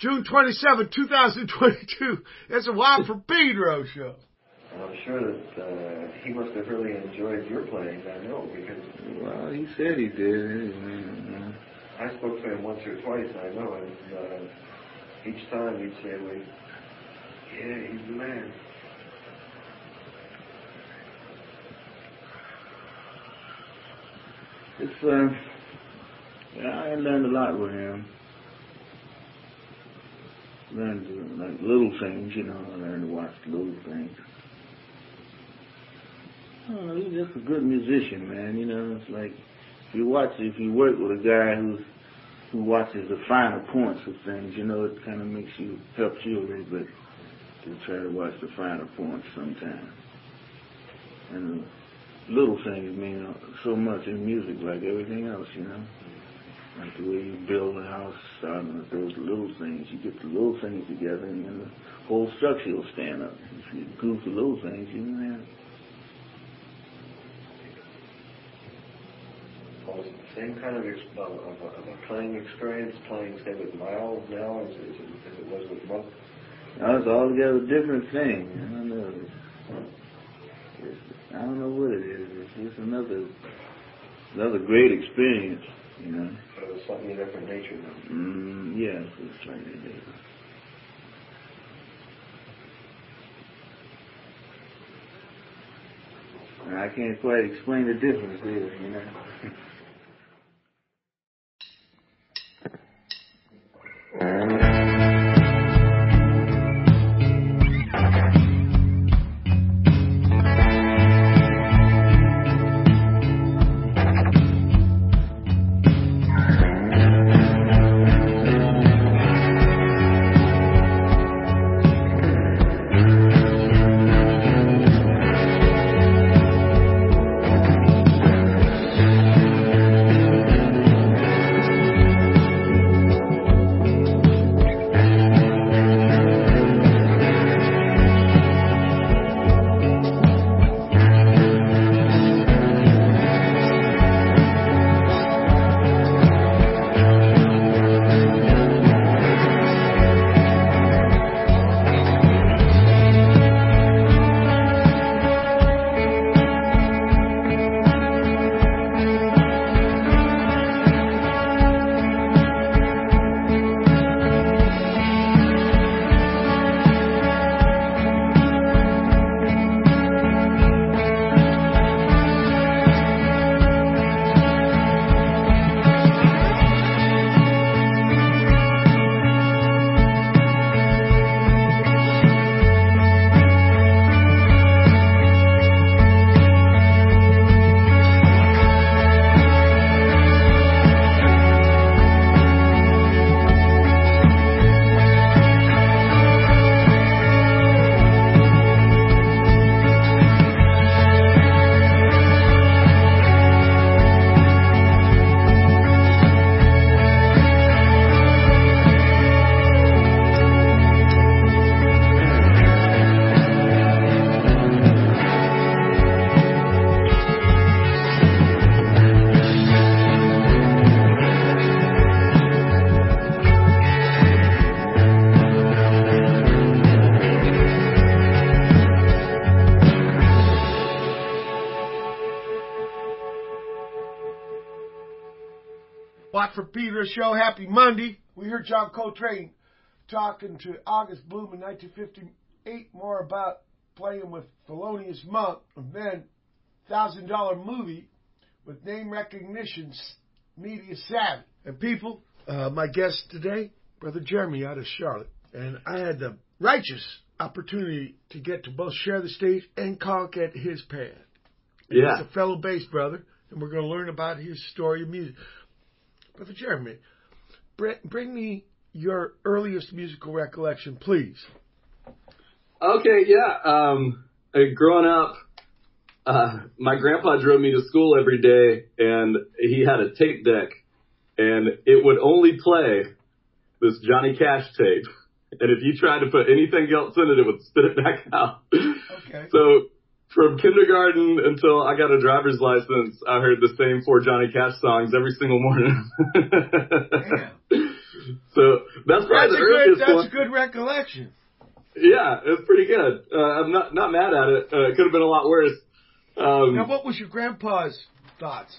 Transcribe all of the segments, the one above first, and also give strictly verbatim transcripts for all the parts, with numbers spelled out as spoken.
June twenty-seventh, twenty twenty-two. It's a Watt from Pedro show. I'm sure that uh, he must have really enjoyed your playing, I know, because... Well, he said he did. I spoke to him once or twice, I know, and uh, each time he'd say, well, yeah, he's the man. It's, uh, yeah, I learned a lot with him. Learned to, like, little things, you know, I learned to watch little things. I don't know, he's just a good musician, man, you know, it's like, if you watch, if you work with a guy who's, who watches the finer points of things, you know, it kind of makes you, helps you a little bit to try to watch the finer points sometimes. And the little things mean so much in music, like everything else, you know. Like the way you build a house, starting with those little things. You get the little things together and then the whole structure will stand up. If you goof the little things, you know, yeah. Was it the same kind of, ex- of, of, a, of a playing experience, playing, say, with Miles now, as, as, it, as it was with Monk? No, it's altogether a different thing. I don't know. It's, it's, I don't know what it is. It's just another, another great experience, you know. But it was something of a different nature, though. Mm, yes, it's slightly different. I can't quite explain the difference here, you know. Watt from Pedro show. Happy Monday. We heard John Coltrane talking to August Bloom in nineteen fifty-eight more about playing with Thelonious Monk, and then Thousand Dollar Movie with name recognition, media savvy. And people, uh, my guest today, Brother Jeremy out of Charlotte. And I had the righteous opportunity to get to both share the stage and conk at his pad. Yeah. He's a fellow bass brother, and we're going to learn about his story of music. Brother Jeremy, bring me your earliest musical recollection, please. Okay, yeah. Um, growing up, uh, my grandpa drove me to school every day, and he had a tape deck, and it would only play this Johnny Cash tape. And if you tried to put anything else in it, it would spit it back out. Okay. So from kindergarten until I got a driver's license, I heard the same four Johnny Cash songs every single morning. Damn. So that's probably That's the a good. earliest That's one. a good recollection. Yeah, it's pretty good. Uh, I'm not not mad at it. Uh, it could have been a lot worse. Um, Now, what was your grandpa's thoughts?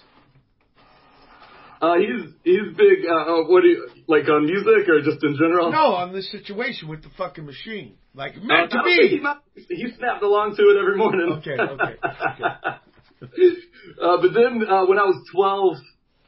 uh, he's he's big. Uh, uh, what do you like on music or just in general? No, on this situation with the fucking machine. Like, Uh, meant to I don't think be. He, might, he snapped along to it every morning. Okay, okay, okay. uh, but then uh, when I was twelve,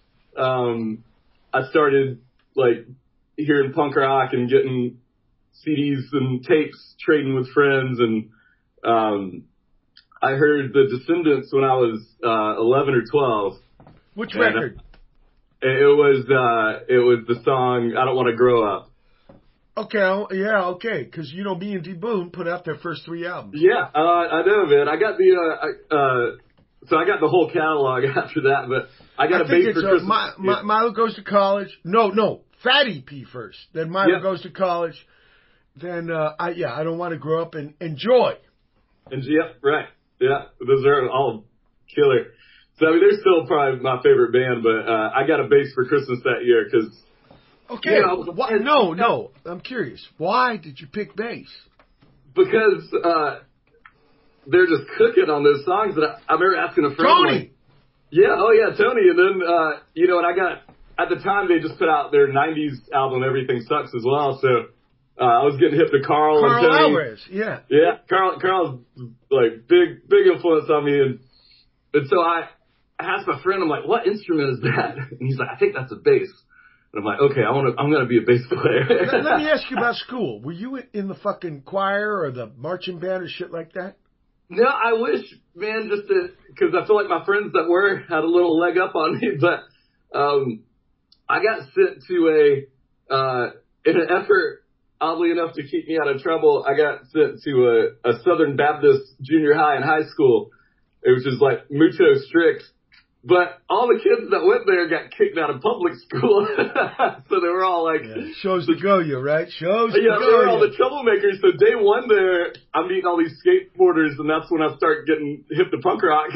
um, I started like hearing punk rock and getting C Ds and tapes, trading with friends, and um, I heard the Descendants when I was uh, eleven or twelve. Which And, record? uh, It was uh, it was the song "I Don't Want to Grow Up." Okay, I'll- yeah, okay. Because, you know, me and D Boone put out their first three albums. Yeah, uh, I know, man. I got the uh, I- uh, so I got the whole catalog after that, but I got I a think bass it's for uh, Christmas. My, my, Milo Goes to College. No, no. Fat E P first. Then Milo Yeah. Goes to College. Then, uh, I yeah, I Don't Want to Grow Up and Enjoy. And yeah, right. Yeah, those are all killer. So I mean, they're still probably my favorite band, but uh, I got a bass for Christmas that year because Okay. Yeah, I was- Why, no, no. I'm curious. Why did you pick bass? because uh, they're just cooking on those songs. That I, I remember asking a friend, Tony! like, yeah, oh yeah, Tony. And then uh, you know, and I got at the time they just put out their nineties album, Everything Sucks, as well. So uh, I was getting hip to Carl, Carl and Tony. Alvarez. Yeah. Yeah, Carl. Carl's like big, big influence on me, and and so I asked my friend, I'm like, "What instrument is that?" And he's like, "I think that's a bass." And I'm like, "Okay, I want to. I'm gonna be a bass player." let, let me ask you about school. Were you in the fucking choir or the marching band or shit like that? No, I wish, man, just to because I feel like my friends that were had a little leg up on me, but um, I got sent to a uh, in an effort, oddly enough, to keep me out of trouble. I got sent to a, a Southern Baptist junior high and high school, which is like mucho strict. But all the kids that went there got kicked out of public school, so they were all like, Yeah. Shows to go you, right? Shows to yeah, go they were all you. the troublemakers. So day one there, I'm meeting all these skateboarders, and that's when I start getting hip to punk rock.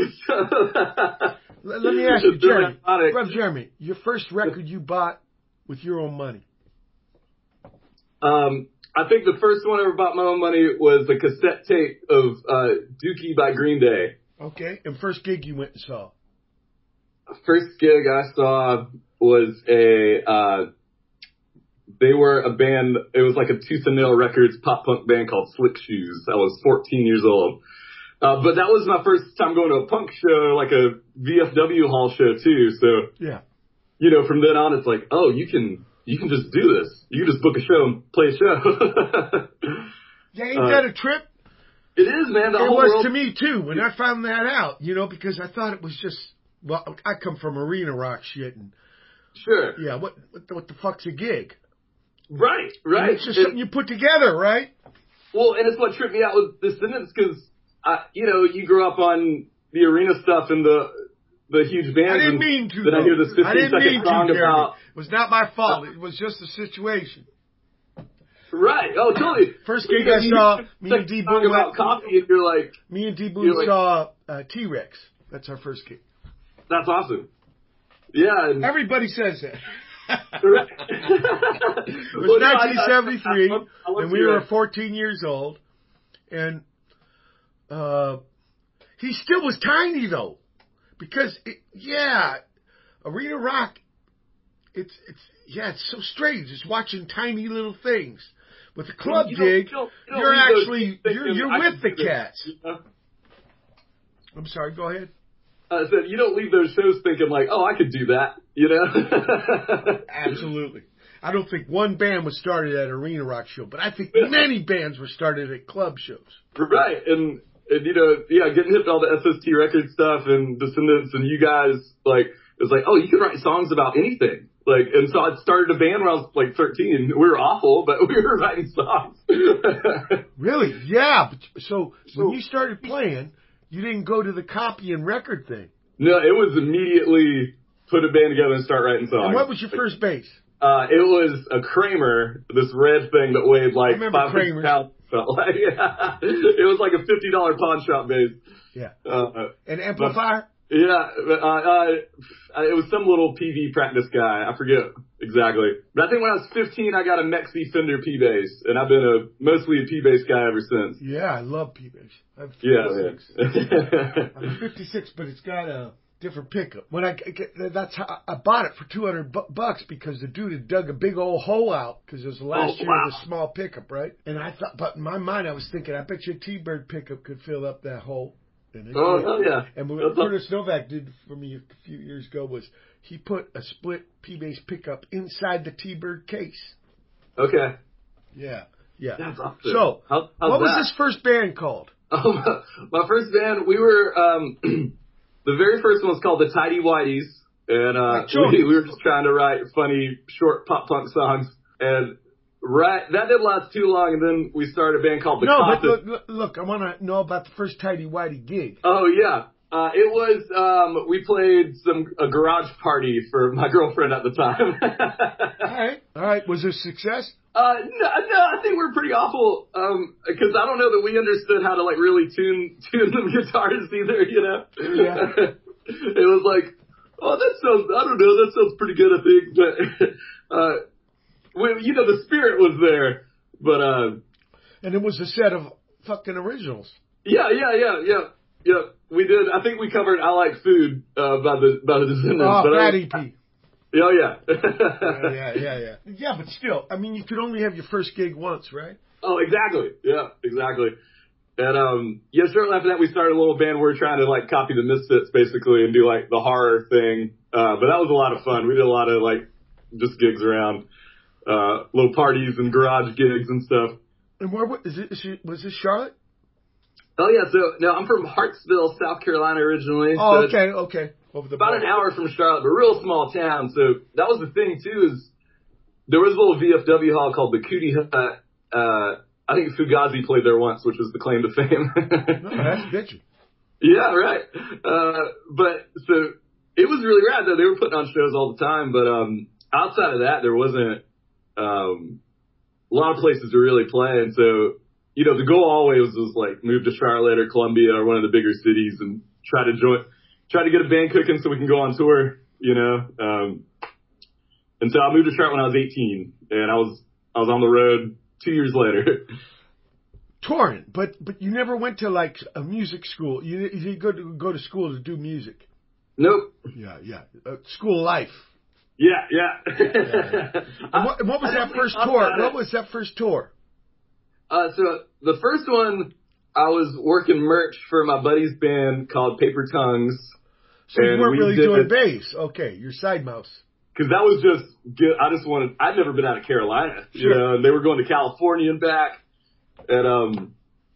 Let, let me ask you, It's really Jeremy. ironic. Rev Jeremy, your first record you bought with your own money. Um, I think the first one I ever bought my own money was a cassette tape of uh, Dookie by Green Day. Okay. And first gig you went and saw. First gig I saw was a, uh, they were a band, it was like a Tooth and Nail Records pop punk band called Slick Shoes. I was fourteen years old. Uh, but that was my first time going to a punk show, like a V F W hall show too. So, Yeah. you know, from then on it's like, oh, you can, you can just do this. You can just book a show and play a show. Yeah, ain't Uh, that a trip? It is, man. The It whole was world. to me too when I found that out, you know, because I thought it was just, well, I come from arena rock shit and Sure. yeah, what what the, what the fuck's a gig? Right, right. It's just And- something you put together, right? Well, and it's what tripped me out with Descendants because, uh, you know, you grew up on the arena stuff and the the huge bands. I didn't and mean to. Then I hear this though. I fifteen didn't second mean song to, Jeremy. about. It was not my fault. It was just a situation. Right. Oh, totally. First You gig know, I you saw, hear me this and D song Boone about went- coffee, and you're like, Me and D Boone You're like- saw uh, T-Rex. That's our first gig. that's awesome. Yeah. And, Everybody says that. Right. It was nineteen seventy-three, and we were fourteen years old, and uh, he still was tiny though, because it, yeah, arena rock. It's it's yeah, it's so strange. It's watching tiny little things. With the club You don't- gig, you don't- you don't you're leave those actually things you're thinking, you're I with can the do this, cats. you know? I'm sorry. Go ahead. I said you don't leave those shows thinking like, oh, I could do that, you know? Absolutely. I don't think one band was started at an arena rock show, but I think many bands were started at club shows. Right, and, and you know, yeah, getting hip to all the S S T record stuff and Descendants and you guys, like, it was like, oh, you can write songs about anything. Like, and so I started a band when I was like thirteen. We were awful, but we were writing songs. Really? Yeah. But, so, So- when you started playing, you didn't go to the copy and record thing. No, it was immediately put a band together and start writing songs. And what was your first bass? Uh, it was a Kramer, this red thing that weighed like remember five hundred Kramers. pounds. Felt like, yeah. It was like a fifty dollar pawn shop bass. Yeah. Uh, An amplifier? Yeah, uh, uh, it was some little P V practice guy. I forget exactly. But I think when I was fifteen, I got a Mexi Fender P-Bass, and I've been a mostly a P-Bass guy ever since. Yeah, I love P-Bass. I have fifty-six. Yeah, I'm a fifty-six, but it's got a different pickup. When I that's how I bought it for two hundred bucks because the dude had dug a big old hole out because it was the last oh, year wow. of the small pickup, right? And I thought, but in my mind, I was thinking, I bet you a T-Bird pickup could fill up that hole. And it oh, did. hell yeah. And what Curtis Novak did for me a few years ago was he put a split P-Bass pickup inside the T-Bird case. Okay. Yeah. Yeah. That's awesome. So, How, what that? was this first band called? Oh, my, my first band, we were, um, the very first one was called the Tidy Whities. And, uh, we, we were just trying to write funny, short pop punk songs. And, right, that didn't last too long, and then we started a band called The No, Coffin. but look, look, I want to know about the first Tidy Whitey gig. Oh, yeah. Uh, it was, um, we played some, a garage party for my girlfriend at the time. All right. All right. Was it a success? Uh, no, no, I think we're pretty awful, um, cause I don't know that we understood how to, like, really tune, tune the guitars either, you know? Yeah. It was like, oh, that sounds, I don't know, that sounds pretty good, I think, but, uh, well, you know, the spirit was there, but, uh. And it was a set of fucking originals. Yeah, yeah, yeah, yeah, yeah. We did, I think we covered I Like Food, uh, by the, by the Descendants. Oh, but Fat I, E P. Oh, yeah. yeah, yeah, yeah, yeah. Yeah, but still, I mean, you could only have your first gig once, right? Oh, exactly. Yeah, exactly. And, um, yeah, shortly after that, we started a little band where we were trying to, like, copy the Misfits, basically, and do, like, the horror thing. Uh, but that was a lot of fun. We did a lot of, like, just gigs around, uh, little parties and garage gigs and stuff. And where, is it, is it, was this Charlotte? Oh, yeah, so, no, I'm from Hartsville, South Carolina originally. Oh, so okay, okay. Over the about border. an hour from Charlotte, but a real small town. So that was the thing, too, is there was a little V F W hall called the Cootie Hut. Uh, I think Fugazi played there once, which was the claim to fame. No, that's bitchy. Yeah, right. Uh, but so it was really rad though. They were putting on shows all the time, but, um, outside of that, there wasn't, um, a lot of places to really play. And so, you know, the goal always was like move to Charlotte or Columbia or one of the bigger cities and try to join, try to get a band cooking so we can go on tour, you know. Um, and so I moved to Charlotte when I was eighteen, and I was I was on the road two years later. Touring, but but you never went to like a music school. You, you didn't go to go to school to do music. Nope. Yeah, yeah. Uh, school life. Yeah, yeah. yeah, yeah. And what, what was I, that I first tour? it. What was that first tour? Uh, so the first one, I was working merch for my buddy's band called Paper Tongues. So you weren't we really did, doing bass. Okay, you're side mouse. Cause that was just good. I just wanted, I'd never been out of Carolina, you sure. know, and they were going to California and back. And, um,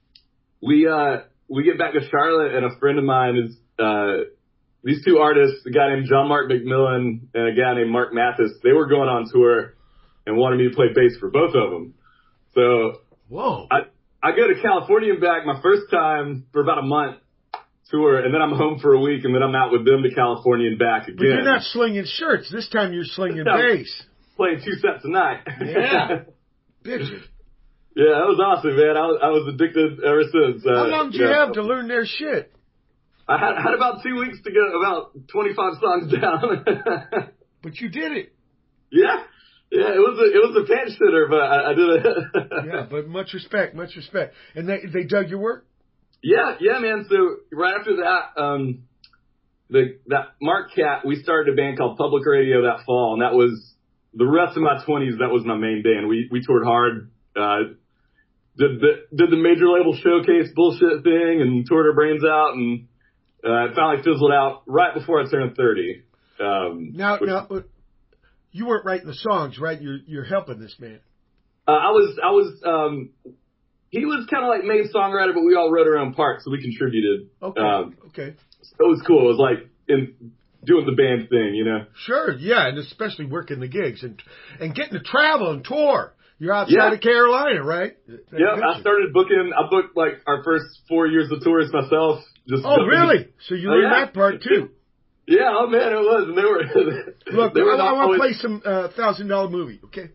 we, uh, we get back to Charlotte and a friend of mine is, uh, these two artists, a guy named John Mark McMillan and a guy named Mark Mathis, they were going on tour and wanted me to play bass for both of them. So, whoa, I, I go to California and back my first time for about a month tour, and then I'm home for a week, and then I'm out with them to California and back again. But you're not slinging shirts. This time you're slinging bass. Playing two sets a night. Yeah. Bitchin'. Yeah, that was awesome, man. I was, I was addicted ever since. Uh, How long did you yeah. have to learn their shit? I had, had about two weeks to get about twenty-five songs down. But you did it. Yeah. Yeah, it was a, it was a pants shitter, but I, I did it. Yeah, but much respect, much respect. And they, they dug your work? Yeah, yeah, man. So right after that, um, the, that Mark Cat, we started a band called Public Radio that fall, and that was the rest of my twenties. That was my main band. We, we toured hard, uh, did the, did the major label showcase bullshit thing and toured our brains out, and, uh, it finally fizzled out right before I turned thirty. Um, now, which, now, you weren't writing the songs, right? You're, you're helping this man. uh, I was, I was, um, he was kind of like main songwriter, but we all wrote our own parts, so we contributed. Okay. Um, okay. So it was cool. It was like in doing the band thing, you know? Sure. Yeah. And especially working the gigs and, and getting to travel and tour. You're outside Yeah. of Carolina, right? Yeah. I started booking, I booked like our first four years of tours myself. Just oh, really? So you oh, learned yeah. that part too. Yeah. Oh man, it was. And they were, Look, they were I, I want to always... play some, uh, thousand dollar movie. Okay.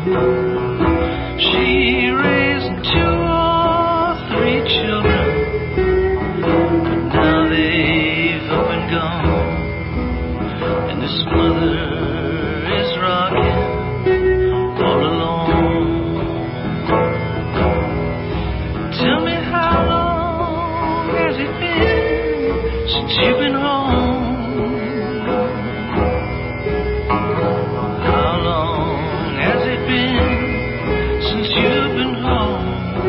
She raised two or three children, but now they've up and gone, and this mother is rocking all alone. Tell me, how long has it been since you've been home? How long has it been since you've been home?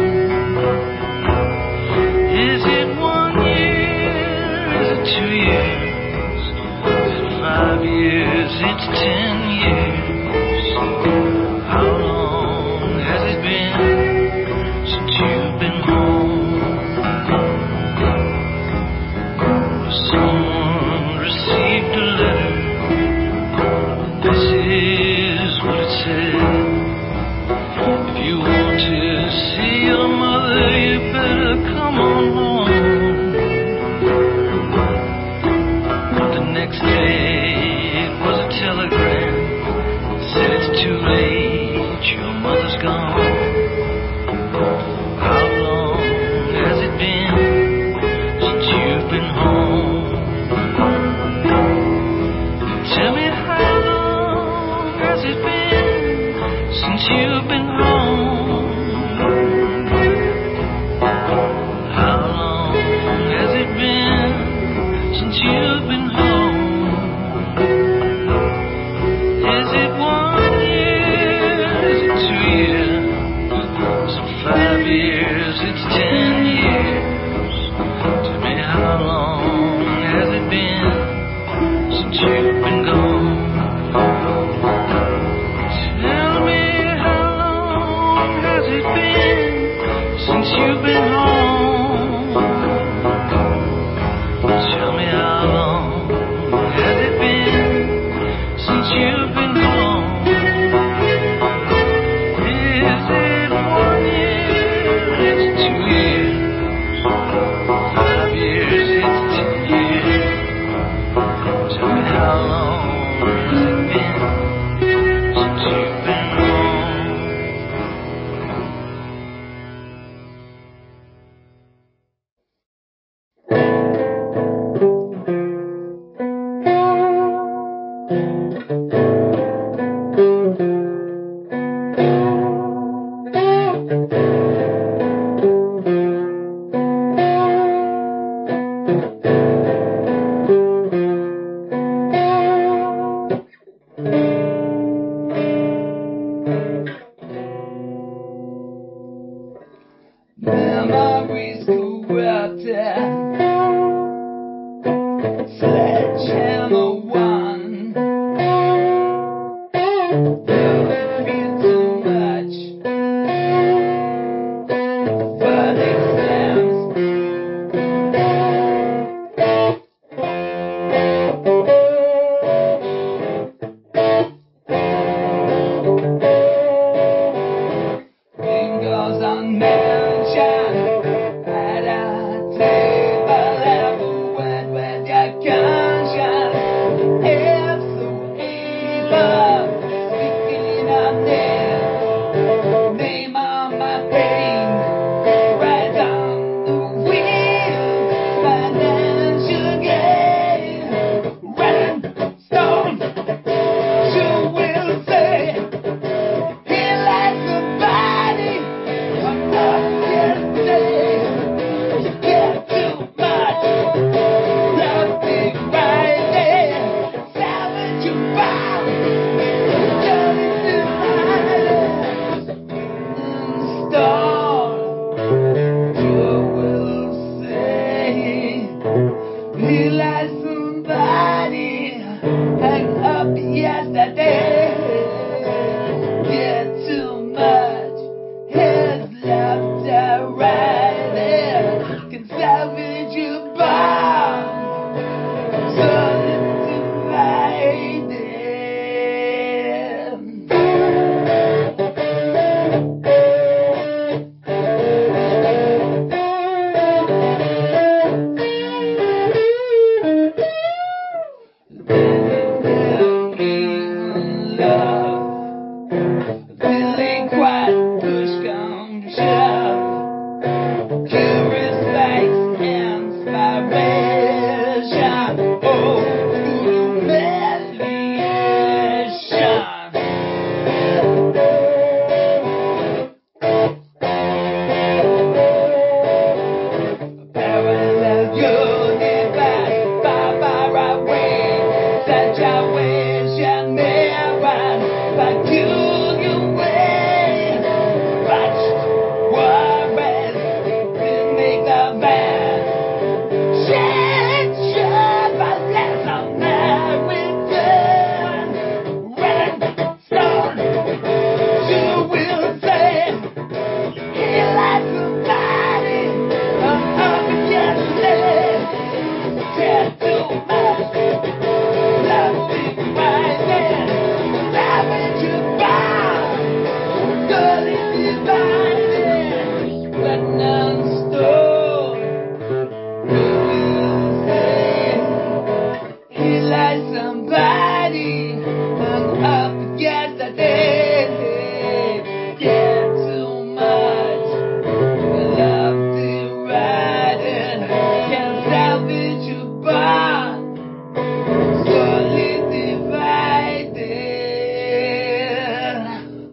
Is it one year? Is it two years? Is it five years? It's ten years. How long has it been since you've been home? Someone received a letter. This is what it said. If you want to see your mother, you better come on home. But the next day it was a telegram. It said it's too late, your mother's gone. How long has it been since you've been home? Tell me, how long has it been since you've been home? How long has it been since you've been home? Is it one year? Is it two years? Is it five years? It's ten years. Tell me, how long has it been since you've been gone? Tell me, how long has it been since you've been home? Tell me, how long has it been since you've been home? Is it one year? Is it two years? Five years? It's ten years. Tell me, how long has it been since you've been home? Memories go out there. Sledgehammer one. Never feel too much. But it slams. Fingers on mention. At a table ever went with your conscience. It's so evil. Speaking of this. quite push come to shove. Curious face, inspiration, oh, humiliation. Parallel universe, Barbara Wing, situation mirrors, peculiar ways, botched worries, didn't make the band. Change but less American. Rolling Stone, you will say he likes somebody up against the Did too much, love big rising, savage goodbye, gully divided, platinum stone. You will say he likes somebody hung up against the dead. Yeah, too much. Love divided, can't salvage your bond. Slowly divided.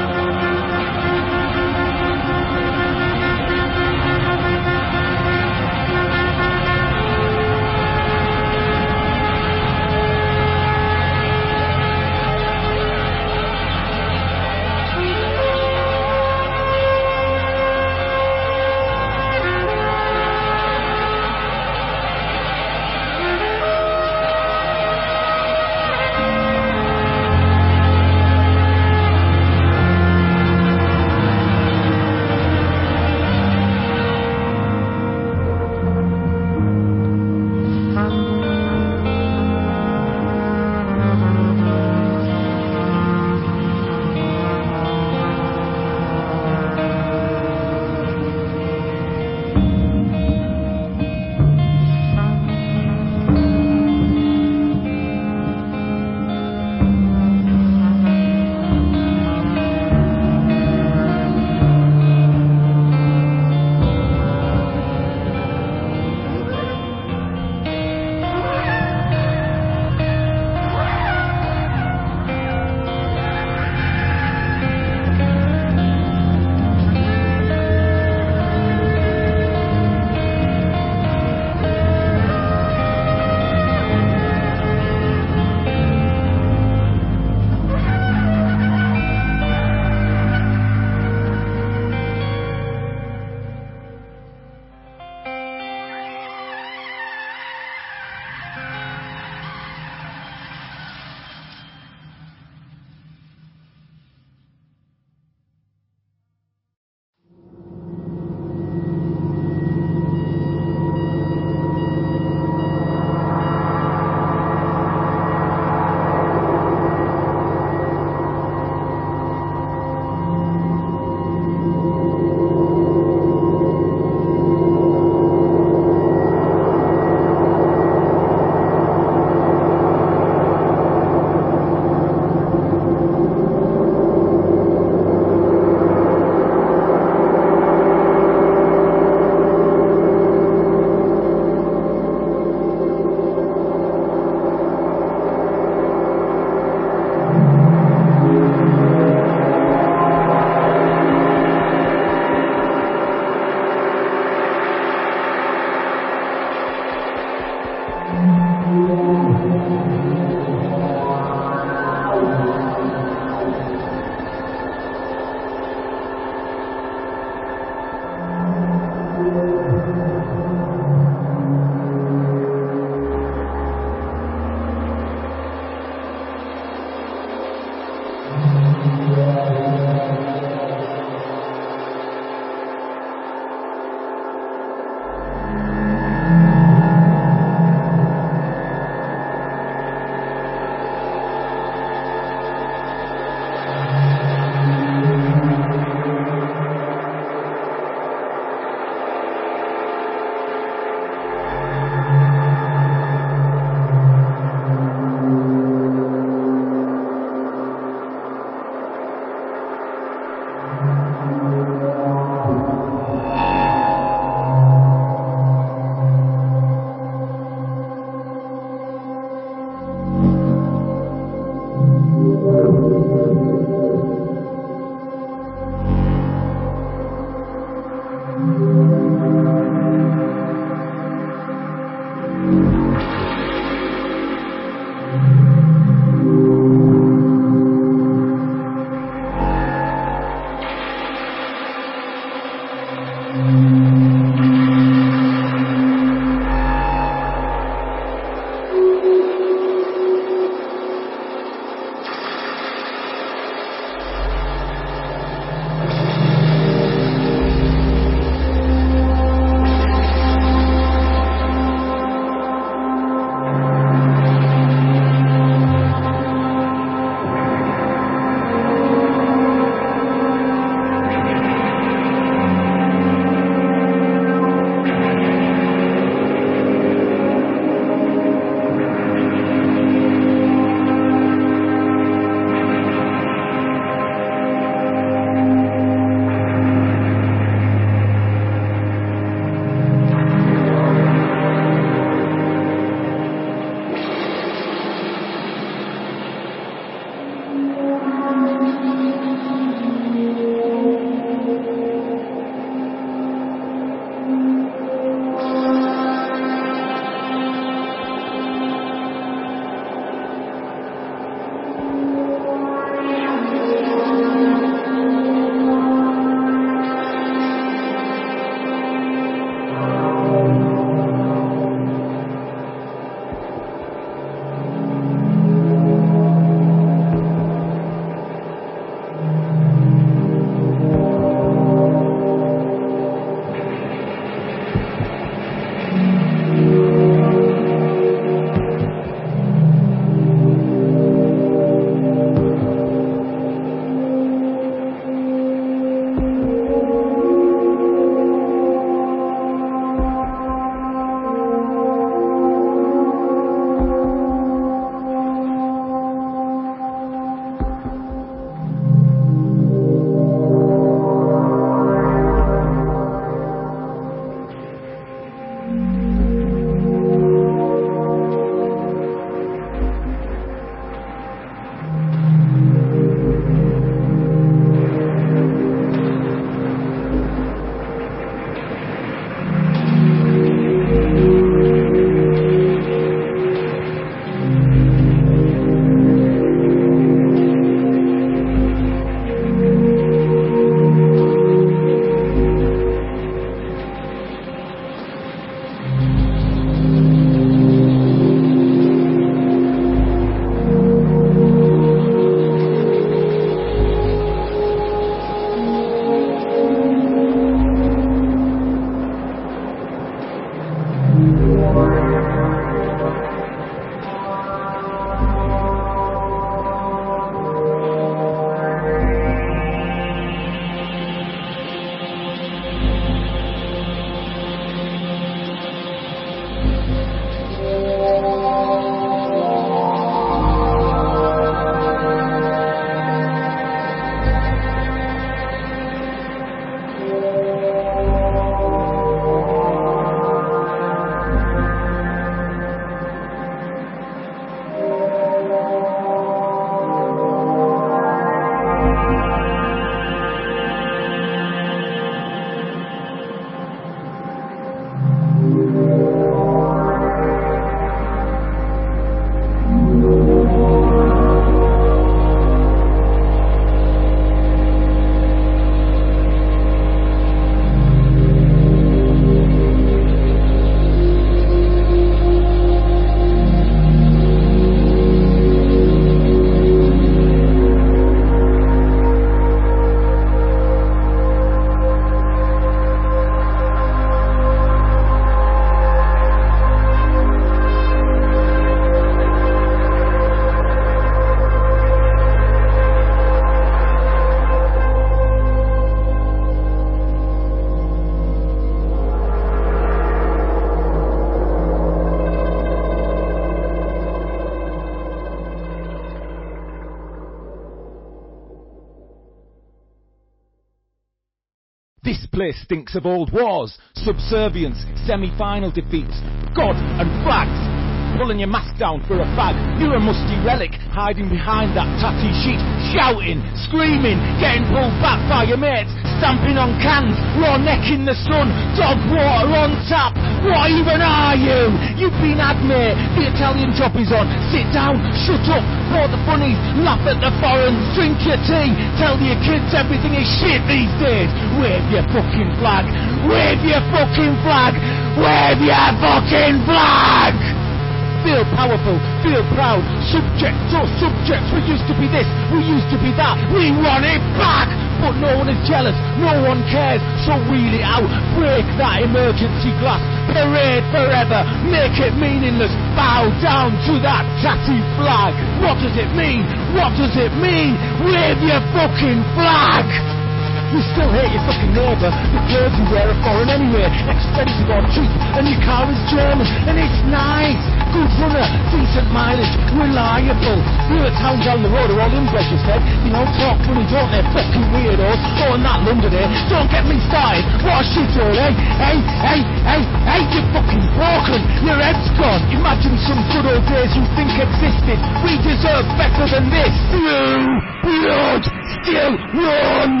This place stinks of old wars, subservience, semi-final defeats, God and flags. Pulling your mask down for a fag. You're a musty relic, hiding behind that tatty sheet, shouting, screaming, getting pulled back by your mates, stamping on cans, raw neck in the sun, dog water on tap. What even are you? You've been had, mate. The Italian job is on. Sit down, shut up, pour the bunnies, laugh at the foreigners, drink your tea, tell your kids everything is shit these days. Wave your fucking flag. Wave your fucking flag. Wave your fucking flag. Feel powerful, feel proud, subjects or subjects, we used to be this, we used to be that, we want it back! But no one is jealous, no one cares, so reel it out, break that emergency glass, parade forever, make it meaningless, bow down to that tatty flag. What does it mean? What does it mean? Wave your fucking flag! You still hate your fucking neighbour, the clothes you wear are foreign anyway, expensive or cheap, and your car is German, and it's nice, good runner, decent mileage, reliable. The town down the road are all inbred, you said, you know, talk funny, don't they, fucking weirdos, oh, and that London, eh, don't get me started, what a shithole, eh, hey, hey, hey, hey, you're fucking broken, your head's gone, imagine some good old days you think existed, we deserve better than this, blue blood still runs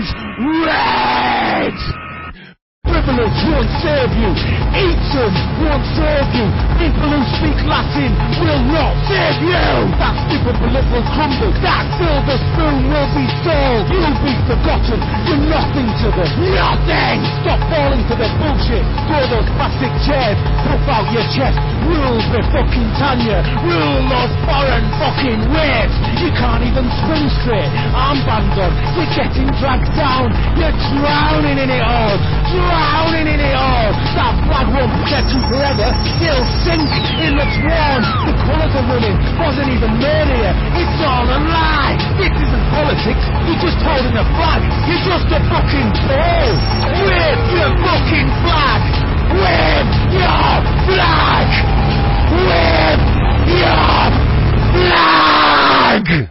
red! Privilege won't save you, eaten won't save you, people who speak Latin will not save you! That stupid political crumble, that silver spoon will be stole, you'll be forgotten, you're nothing to them, nothing! Stop falling for the bullshit, throw those plastic chairs, puff out your chest, rule the fucking Tanya, rule those foreign fucking waves, you can't even swim straight, armband on, you're getting dragged down, you're drowning in it all, drowning in it all, that flag won't protect you forever, it'll sink, it looks worn, the colours are running, wasn't even made here, it's all a lie, this isn't politics, you're just holding a flag, you're just a fucking troll, wave your fucking flag, wave your flag, wave your flag!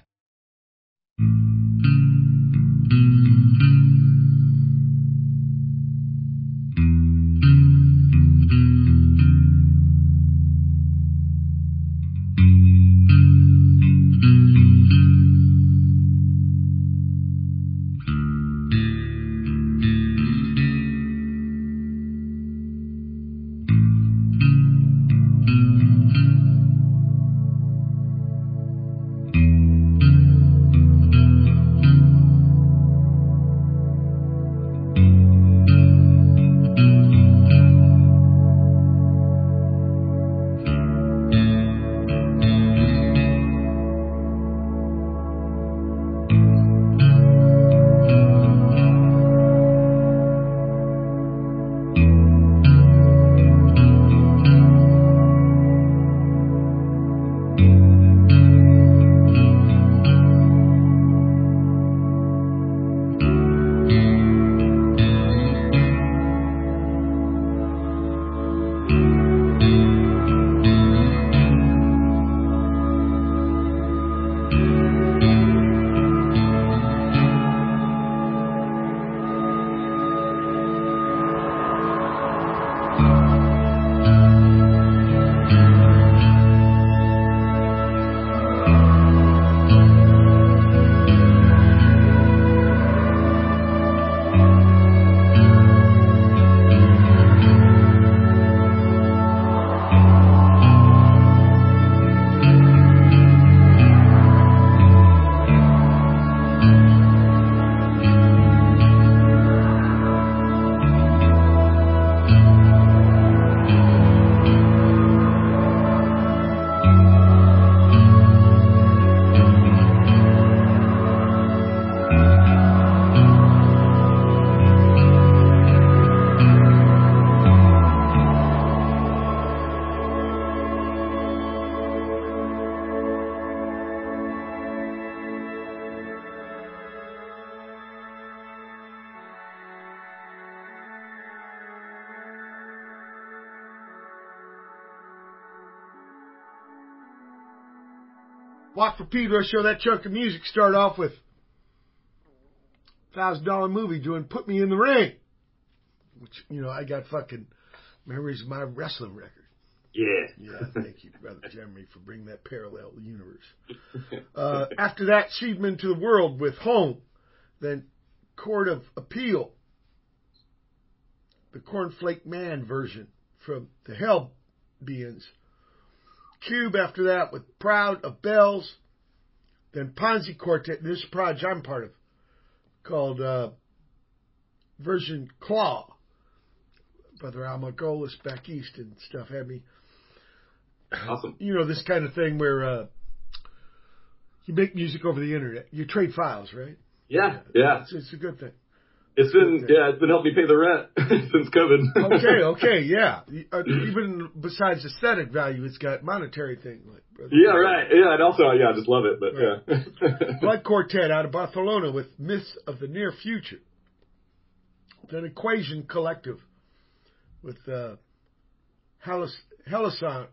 Watt from Pedro show. That chunk of music started off with Thousand Dollar Movie doing Put Me in the Ring. which, you know, I got fucking memories of my wrestling record. Yeah. Yeah, thank you, Brother Jeremy, for bringing that parallel universe. Uh, after that, Seedman to the World with Home. Then Court of Appeal. The Cornflake Man version from the Hell Beings. Cube after that with Proud of Bells. Then Ponzi Quartet. This is a project I'm part of. Called uh, version Claw. Brother Almagolis back east and stuff had me. Awesome. You know, this kind of thing where uh, you make music over the internet. You trade files, right? Yeah, yeah. It's, it's a good thing. It's been, Okay. yeah, it's been helping me pay the rent since COVID. Okay, okay, yeah. Uh, even besides aesthetic value, it's got monetary thing. Like, brother. Yeah, right. Yeah, and also, yeah, I just love it, but Right. yeah. Blood Quartet out of Barcelona with Myths of the Near Future. Then Equation Collective with uh, Helison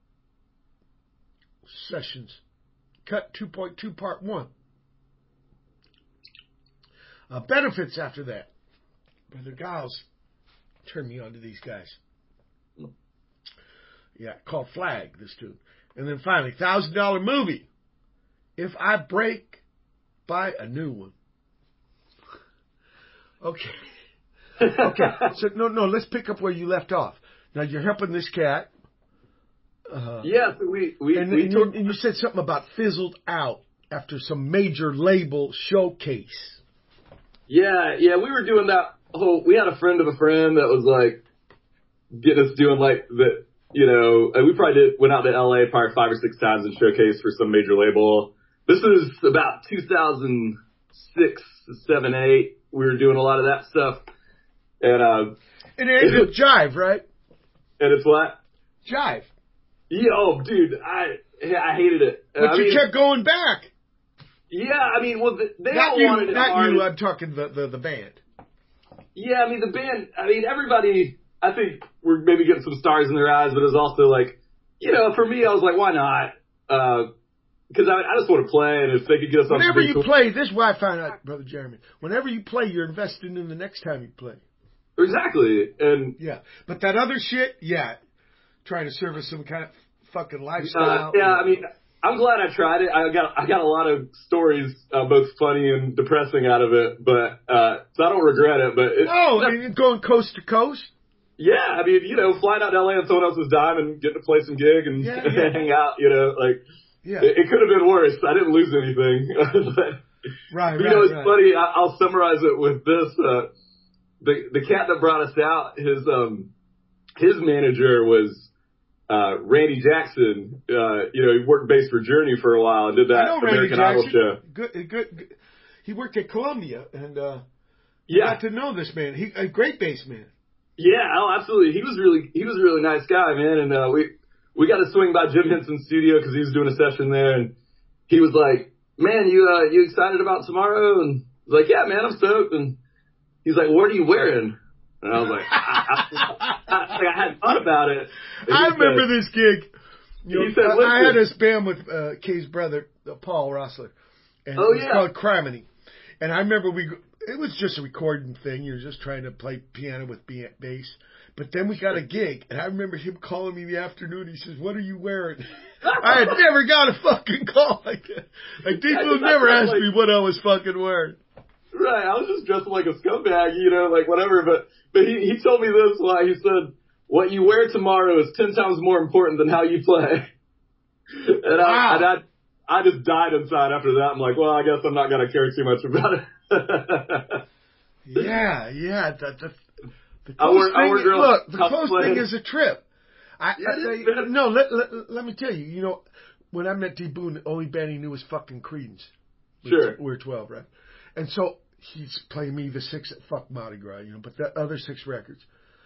Sessions. Cut two point two part one. Uh, benefits after that. Brother Giles turned me on to these guys. Yeah, called Flag, this tune. And then finally, one thousand dollar Movie. If I Break, Buy a New One. Okay. Okay, so no, no, let's pick up where you left off. Now, you're helping this cat. Uh, yeah, so we, we, and, we and, took, you, and you said something about fizzled out after some major label showcase. Yeah, yeah, we were doing that whole, we had a friend of a friend that was like, getting us doing like the, you know, and we probably did, went out to L A probably five or six times and showcased for some major label. This is about two thousand six, seven, eight. We were doing a lot of that stuff. And, uh, And it ended with Jive, right? and it's what? Jive. Yeah, oh, dude, I, I hated it. But I you mean, kept going back. yeah, I mean, well, the, they Not all you, wanted it not hard. you, I'm talking the, the, the band. Yeah, I mean, the band, I mean, everybody, I think we're maybe getting some stars in their eyes, but it's also like, you know, for me, I was like, why not? Uh, cause I, I just want to play, and if they could get us on Whenever some you cool- play, this is why I found out, Brother Jeremy. Whenever you play, you're investing in the next time you play. Exactly. And, Yeah. But that other shit, yeah. Trying to service some kind of fucking uh, lifestyle. yeah, I mean, I'm glad I tried it. I got, I got a lot of stories, uh, both funny and depressing out of it, but, uh, so I don't regret it, but it, Oh, and you're going coast to coast? yeah, I mean, you know, flying out to L A on someone else's dime and getting to play some gig and Yeah, yeah. hang out, you know, like, Yeah. it, it could have been worse. I didn't lose anything. but, Right, but, you right, know, it's right. funny. I, I'll summarize it with this. Uh, the the cat that brought us out, his um his manager was uh Randy Jackson. Uh, you know, he worked bass for Journey for a while and did I that know Randy American Idol Jackson. show. Good, good, good. He worked at Columbia, and uh, Yeah, got to know this man. He a great bass man. yeah, oh, absolutely. He was really he was a really nice guy, man. And uh, we we got to swing by Jim Henson's studio because he was doing a session there, and he was like, "Man, you uh, you excited about tomorrow?" And I was like, "Yeah, man, I'm stoked." And he's like, "What are you wearing?" And I was like, I, I, I, like, I hadn't thought about it. And I he remember said, this gig. You know, he said, I, I had "Listen." this band with uh, Kay's brother, uh, Paul Rossler, and Oh, it was yeah. called Criminy. And I remember we, it was just a recording thing. You're just trying to play piano with ba- bass. But then we got a gig, and I remember him calling me in the afternoon. He says, "What are you wearing?" I had never got a fucking call like that. Like, people Yeah, never that's asked like- me what I was fucking wearing. Right, I was just dressed like a scumbag, you know, like whatever. But but he he told me this why he said, "What you wear tomorrow is ten times more important than how you play." And Wow. I and I I just died inside after that. I'm like, well, I guess I'm not gonna care too much about it. Yeah, yeah. The, the, the I close wear- I thing, wear girls look, the cosplay. close thing is a trip. I, Yeah, I, it is, I- man. no, let, let let me tell you. You know, when I met D Boone, the only band he knew was fucking Creedence. We Sure. we were twelve, right? And so he's playing me the six at fuck Mardi Gras, you know, but the other six records.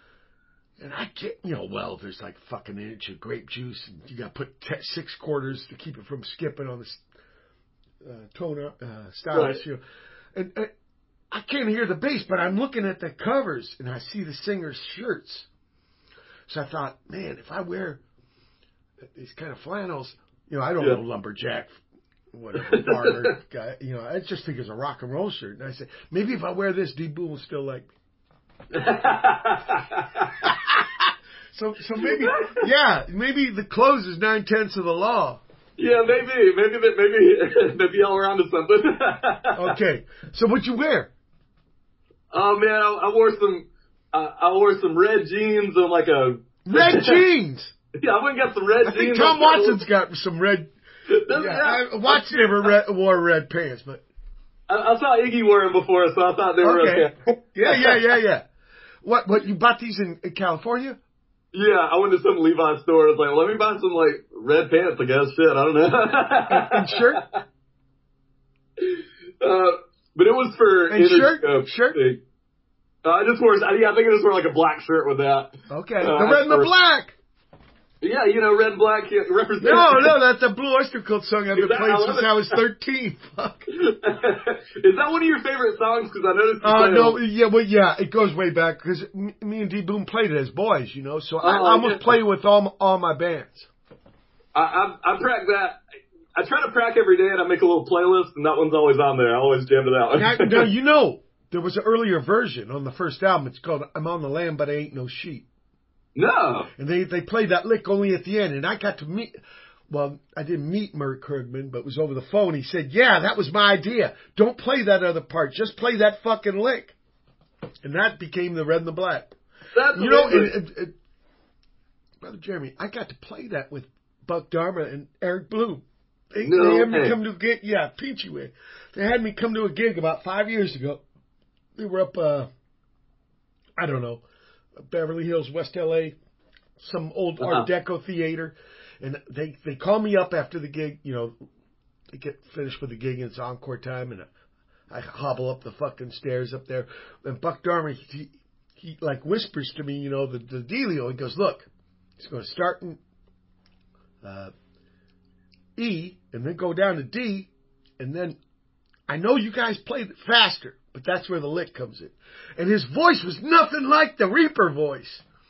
And I get, you know, well, there's like fucking an inch of grape juice, and you got to put te- six quarters to keep it from skipping on the s- uh, toner uh, stylus, Right. you know. And, and I can't hear the bass, but I'm looking at the covers and I see the singer's shirts. So I thought, man, if I wear these kind of flannels, you know, I don't Yeah. know lumberjack, whatever, farmer guy, you know, I just think it's a rock and roll shirt. And I said, maybe if I wear this, D Boone will still like me. so so maybe yeah maybe the close is nine tenths of the law. Yeah, maybe maybe that maybe maybe y'all were onto something. Okay, so what'd you wear? Oh man, I, I wore some uh, I wore some red jeans and like a red jeans. Yeah, I went and got some red I jeans. think Tom Watson's got some red. Yeah, yeah. I, Watson never red, wore red pants, but I, I saw Iggy wear them before, so I thought they were okay. okay. Yeah, yeah, yeah, yeah. What? What? You bought these in, in California? Yeah, I went to some Levi's store. I was like, let me buy some like red pants. I guess shit. I don't know. and, and shirt. Uh, but it was for and inter- shirt. Uh, shirt. Uh, I just wore. Yeah, I think I just wore like a black shirt with that. Okay. Uh, the red and the black. Yeah, you know, red and black represent. No, no, that's the Blue Oyster Cult song I've been That, playing I since it. I was thirteen. Fuck. Is that one of your favorite songs? Because I noticed. You Uh, play no, it. yeah, well, yeah, it goes way back because me, me and D Boom played it as boys, you know. So I, Oh, I almost yeah. play with all my, all my bands. I, I I prac that. I try to prac every day, and I make a little playlist, and that one's always on there. I always jam to that one. Now, now you know there was an earlier version on the first album. It's called "I'm on the Land, but I Ain't No Sheep." No. And they, they played that lick only at the end. And I got to meet, well, I didn't meet Merck Krugman, but it was over the phone. He said, yeah, that was my idea. Don't play that other part. Just play that fucking lick. And that became the Red and the Black. That's You know, amazing. and, and, and, Brother Jeremy, I got to play that with Buck Dharma and Eric Bloom. They, No they had me way. come to a gig. Yeah, Peachy Way. They had me come to a gig about five years ago. They were up, uh, I don't know, Beverly Hills, West L A, some old Uh-huh. Art Deco theater, and they they call me up after the gig. You know, they get finished with the gig and it's encore time, and I hobble up the fucking stairs up there, and Buck Dharma he he like whispers to me, you know, the the dealio. He goes, look, he's going to start in uh, E and then go down to D, and then I know you guys played it faster. But that's where the lick comes in. And his voice was nothing like the Reaper voice.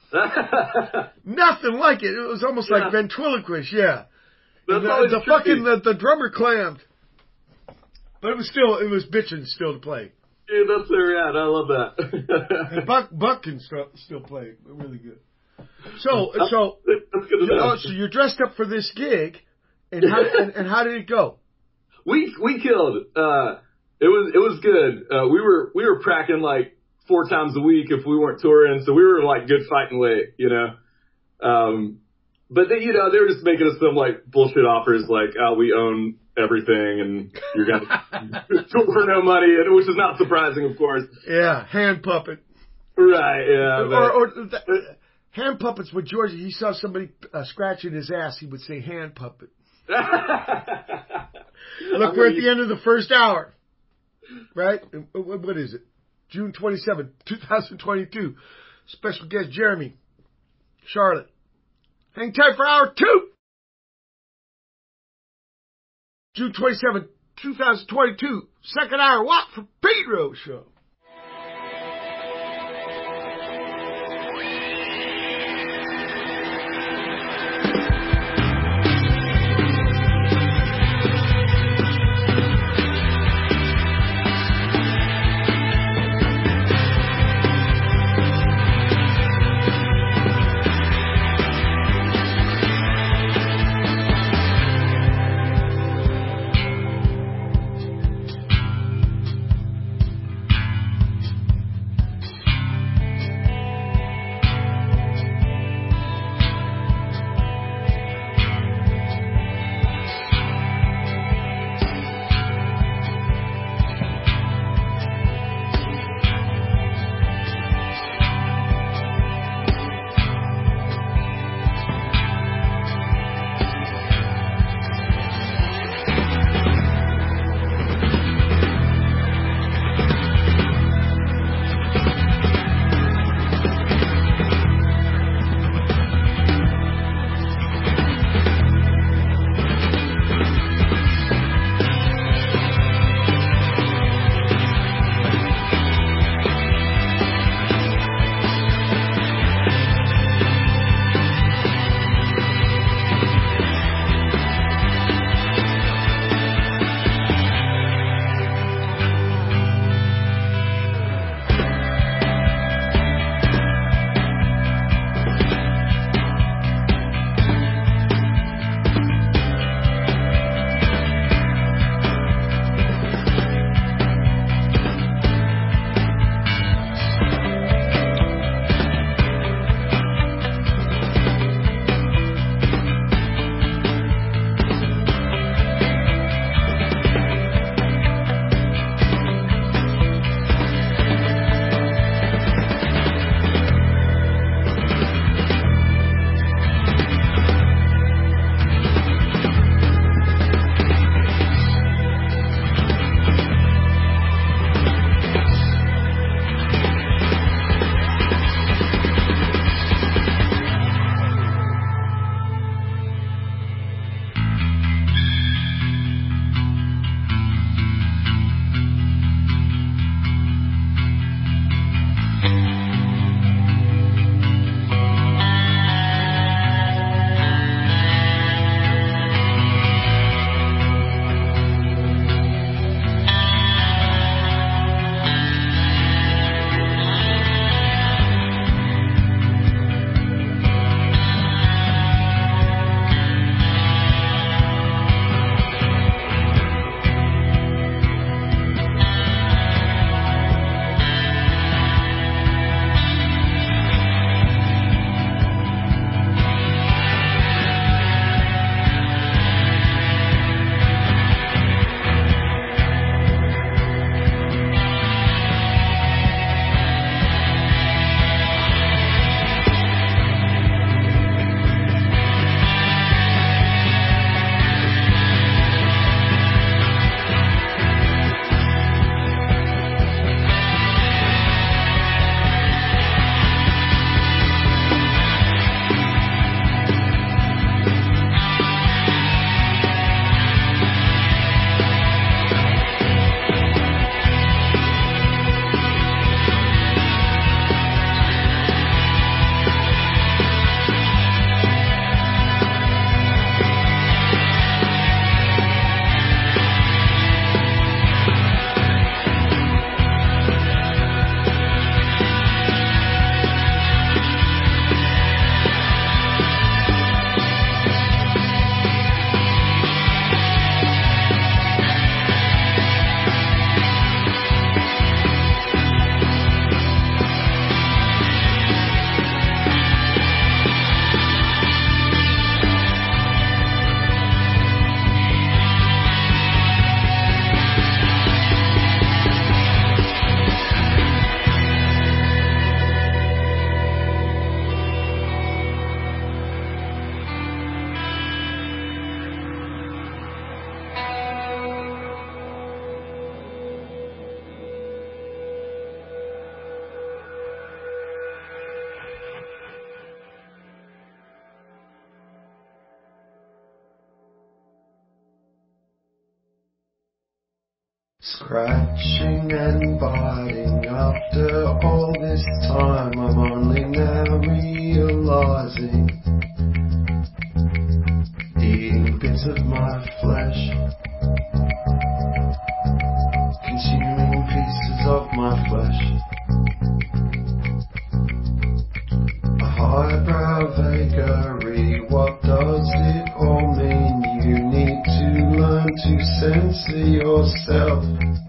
Nothing like it. It was almost Yeah. like ventriloquist, yeah. That's And the always the tricky. fucking, the, the drummer clammed. But it was still, it was bitching still to play. Yeah, that's where we're at. I love And that. Buck, Buck can still, still play really good. So, so, That's good to know. oh, so you're dressed up for this gig, and how, and, and how did it go? We we killed. Uh, it was it was good. Uh, we were we were pracking like four times a week if we weren't touring, so we were like good fighting weight, you know. Um, but they, you know, they were just making us some like bullshit offers, like, oh, we own everything, and you're gonna tour for no money, and which is not surprising, of course. Yeah, hand puppet. Right? Yeah. Or, or the, hand puppets with George. He saw somebody uh, scratching his ass. He would say hand puppet. Look, we're at the end of the first hour, right? What is it? June twenty-seventh, twenty twenty-two. Special guest Jeremy, Charlotte. Hang tight for hour two. June twenty-seventh, twenty twenty-two. Second hour. What for Pedro show? Scratching and biting after all this time, I'm only now realizing, eating bits of my flesh, consuming pieces of my flesh. A highbrow vagary, what does it all mean? You need to learn to censor yourself.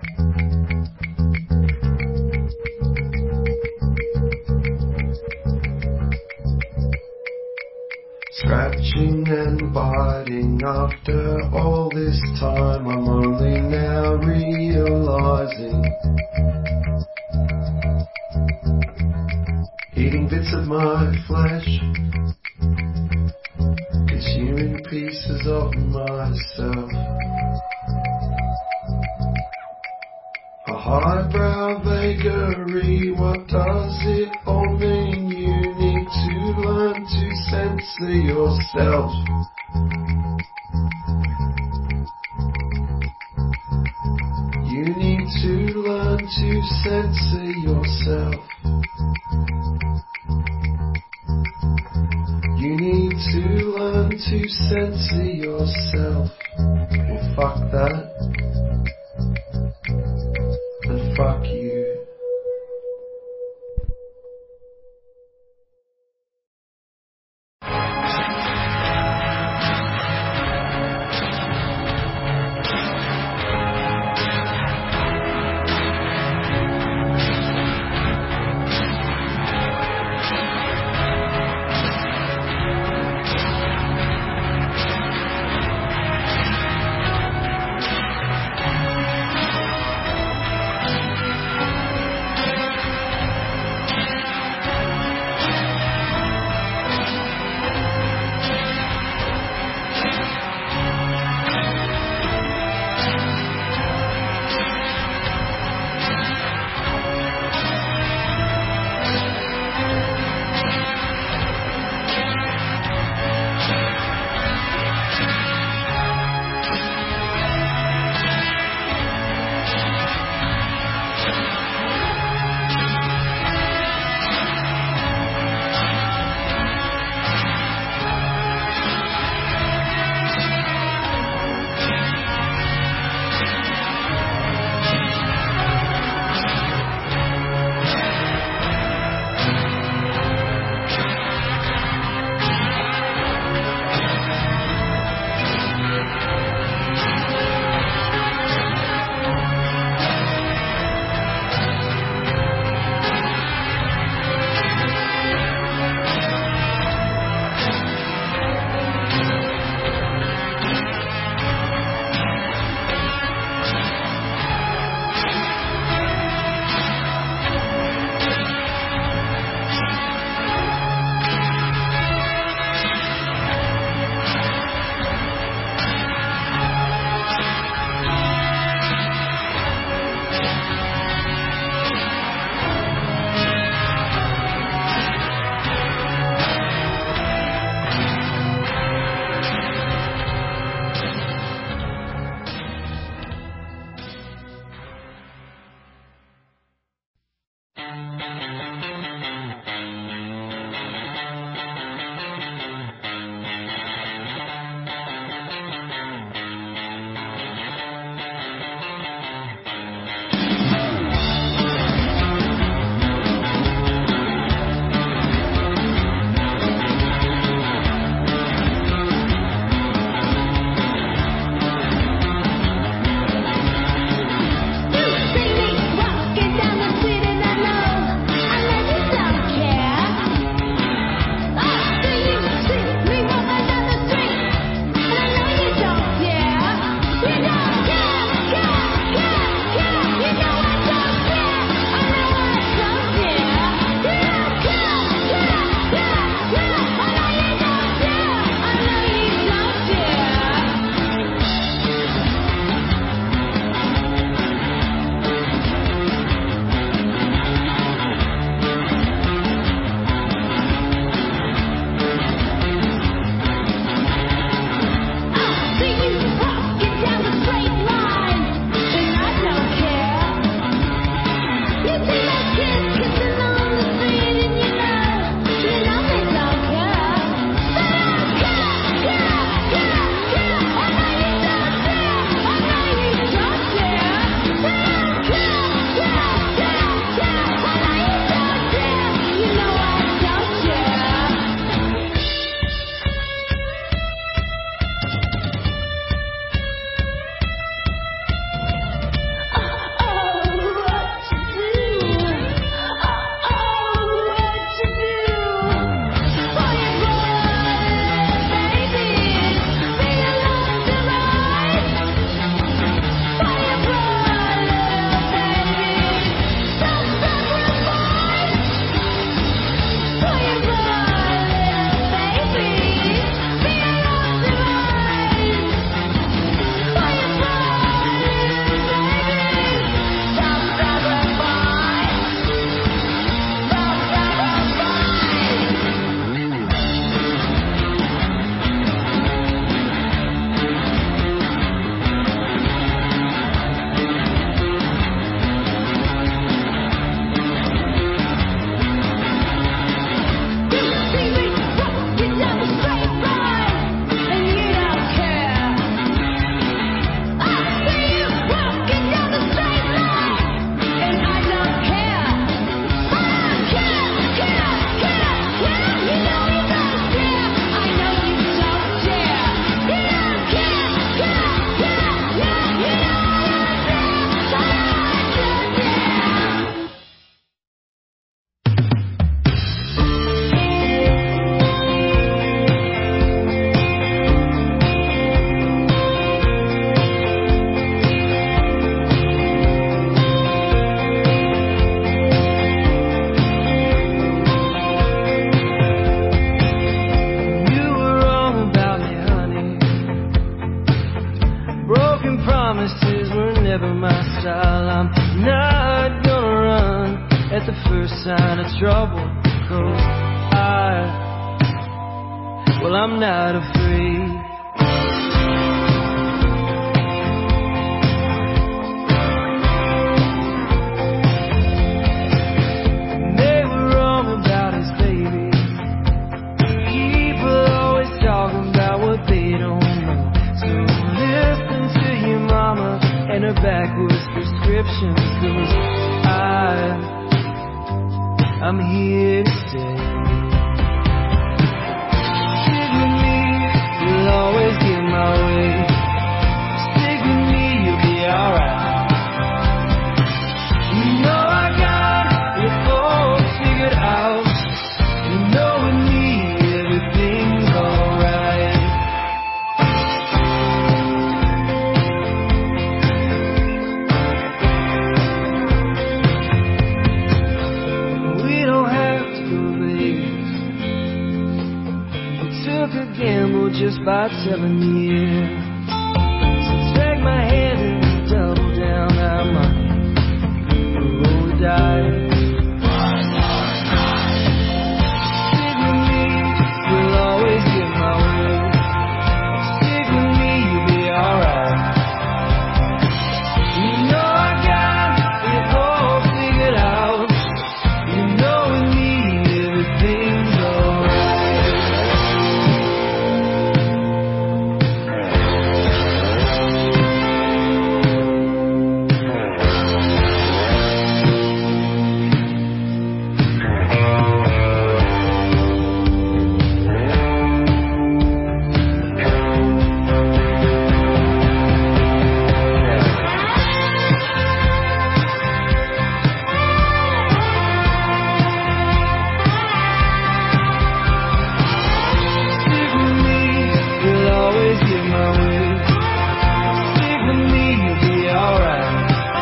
Scratching and biting after all this time, I'm only now realizing, eating bits of my flesh, consuming pieces of myself. A highbrow vagary, what does it all mean? You need to learn to censor yourself. You need to learn to censor yourself. You need to learn to censor yourself. Well, fuck that. And fuck you. while. I'm not gonna run at the first sign of trouble, 'cause I, well, I'm not afraid. They were wrong about us, baby. People always talking about what they don't know. So listen to your mama and her backwards prescriptions, 'cause I, I'm here to stay. Stick with me, you'll always get my way. Stick with me, you'll be alright. You know I got it all figured out. You know with me, everything's alright. We don't have to go Vegas. We took a gamble just by telling you. So take my hand and double down our money. Roll the dice. Stick with me, you'll always get my way. Stick with me, you'll be alright. You know I got it all figured out. You know with me, everything's alright. Stick with me, you'll always get my way. Stick with me, you'll be alright.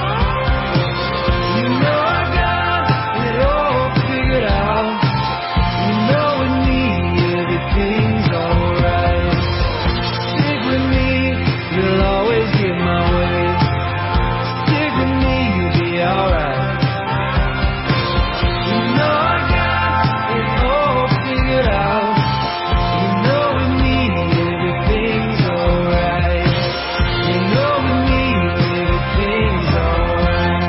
You know I got it all figured out. You know with me, everything's alright. Stick with me, you'll always get my way. Stick with me, you'll be alright. You know I got it all figured out. You know with me, everything's alright. You know with me, everything's alright.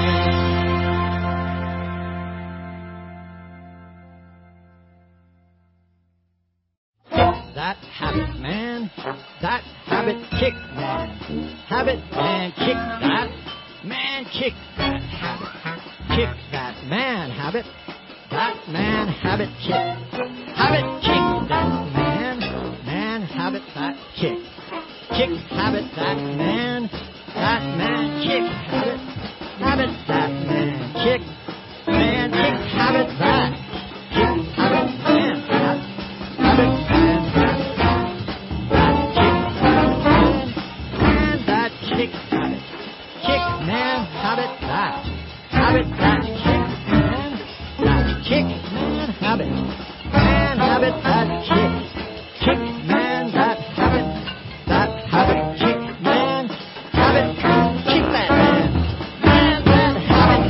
That habit, man. That habit kick, man. Habit, man, kick that. Man, kick that habit. Kick that man habit. That man habit kick. Habit kick that man. Man habit that kick. Kick habit that man. That man kick habit. Habit that man kick. Man kick habit that. Kick habit man habit. Habit man that. That kick habit man. Man that kick habit. Kick man habit that. Habit that kick man. That kick man habit. Man habit that kick. Kick man that habit. That habit kick man. Habit kick that man. Man that habit.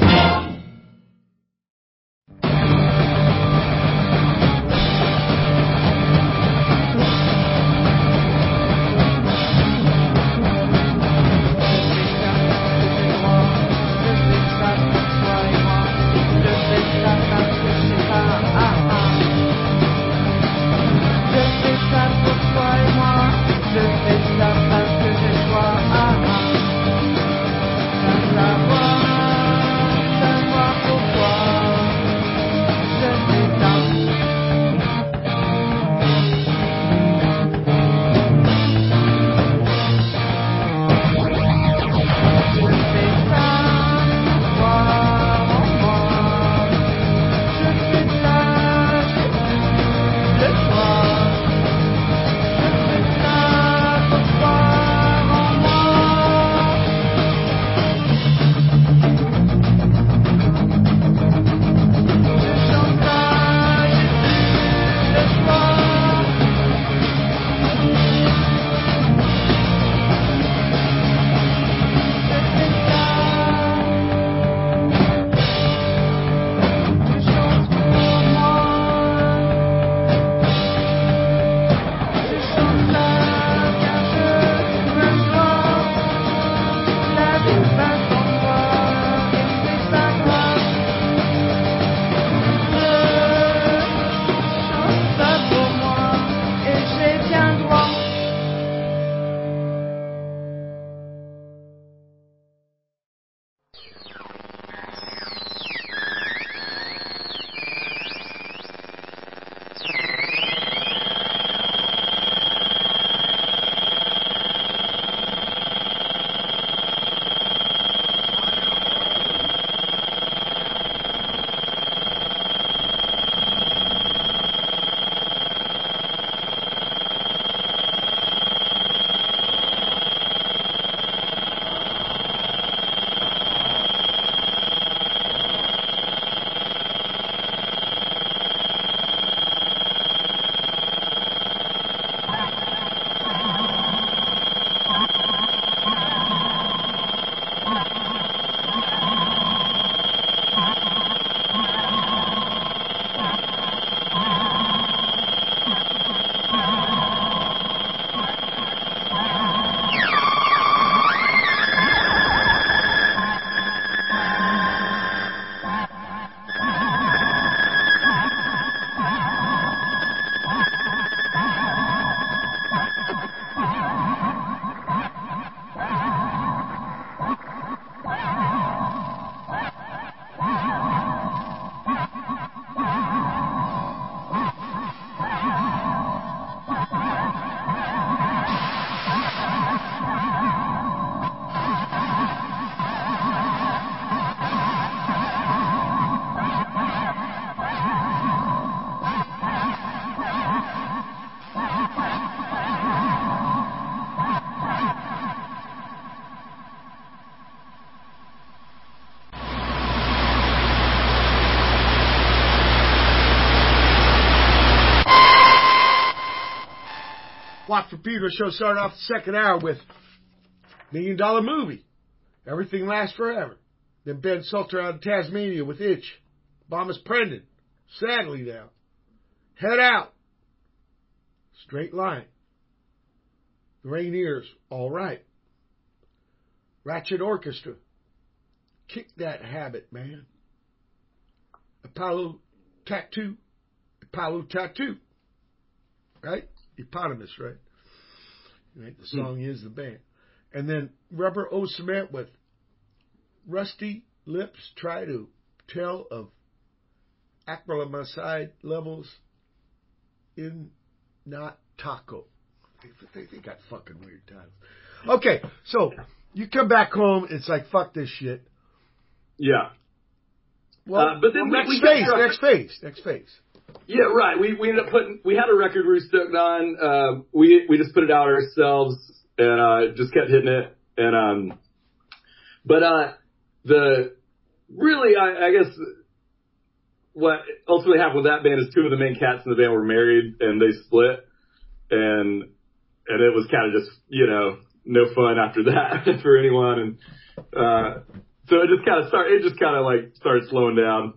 Watt from Pedro show started off the second hour with Million Dollar Movie. Everything Lasts Forever. Then Ben Salter out of Tasmania with Itch. Bombus Prendon. Sadly now. Head Out. Straight Line. The Rainiers. All Right. Ratchet Orchestra. Kick That Habit, Man. Apollo Tattoo. Apollo Tattoo. Right? Eponymous, right? Right? The song mm. is the band. And then Rubber O Cement with Rusty Lips Try to Tell of Acrylamide Levels in Not Taco. They, they, they got fucking weird titles. Okay, so you come back home, it's like, fuck this shit. Yeah. Well, uh, but then well, we, next we phase, got, next phase, next phase. Yeah, right. We we ended up putting, we had a record we were stoked on. Uh, we we just put it out ourselves and uh, just kept hitting it. And um, but uh, the really, I, I guess what ultimately happened with that band is two of the main cats in the band were married and they split, and and it was kind of just, you know, no fun after that for anyone. And uh, so it just kind of started. It just kind of like started slowing down.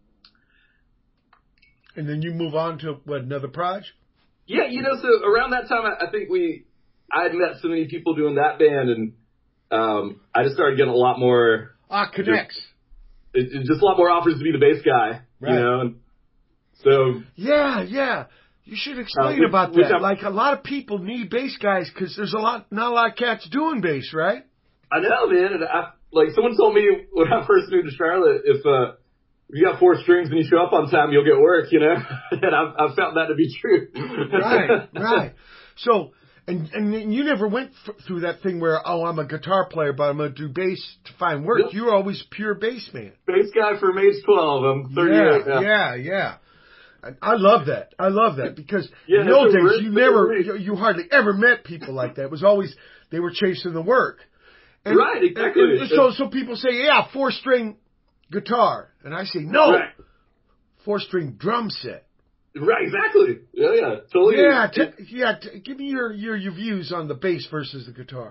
And then you move on to, what, another project? Yeah, you know, so around that time, I, I think we, I had met so many people doing that band, and um, I just started getting a lot more. Ah, connects. Just, it, just a lot more offers to be the bass guy, right. You know. And so. Yeah, yeah. You should explain uh, which, about that. Like, a lot of people need bass guys because there's a lot, not a lot of cats doing bass, right? I know, man. And I, like, someone told me when I first moved to Charlotte, if uh. if you got four strings and you show up on time, you'll get work, you know? And I've, I've found that to be true. Right, right. So, and and you never went f- through that thing where, oh, I'm a guitar player, but I'm going to do bass to find work. Yep. You were always pure bass man. Bass guy from age twelve. I'm thirty-eight. Yeah, yeah, yeah. I, I love that. I love that because yeah, in the old days, risk, you never, you, you hardly ever met people like that. It was always, they were chasing the work. And, right, exactly. And, and so, so people say, yeah, four string guitar, and I say no, right. four string drum set. Right, exactly. Yeah, yeah, totally. Yeah, t- yeah. T- give me your, your your views on the bass versus the guitar.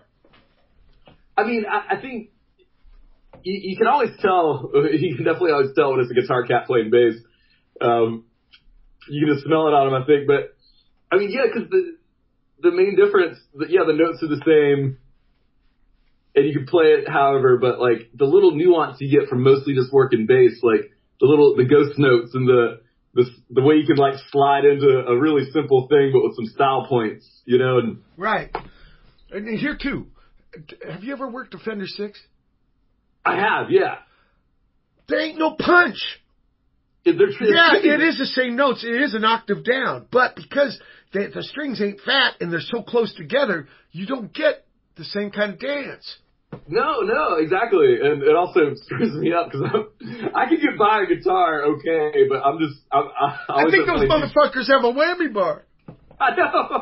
I mean, I, I think you, you can always tell. You can definitely always tell when it's a guitar cat playing bass. Um, you can just smell it on them, I think. But I mean, yeah, because the the main difference, the, yeah, the notes are the same. And you can play it however, but like the little nuance you get from mostly just working bass, like the little, the ghost notes and the, the, the way you can like slide into a really simple thing, but with some style points, you know? And right. And here too, have you ever worked a Fender six? I have, yeah. There ain't no punch. Is there, yeah, it is the same notes. It is an octave down, but because they, the strings ain't fat and they're so close together, you don't get the same kind of dance. No, no, exactly, and it also screws me up because I can get by a guitar okay, but I'm just I'm, I, I, I think those motherfuckers have a whammy bar. I know,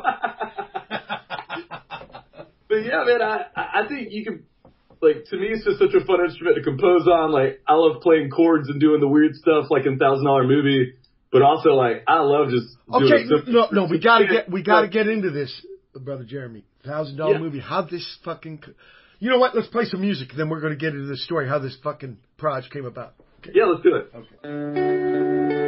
but yeah, man, I I think you can, like, to me it's just such a fun instrument to compose on. Like, I love playing chords and doing the weird stuff like in Thousand Dollar Movie, but also like I love just doing okay. Simple, no, no, we gotta get we gotta get into this, brother Jeremy. Thousand Dollar Movie. How this fucking. You know what? Let's play some music, then we're going to get into the story, how this fucking project came about. Okay. Yeah, let's do it. Okay.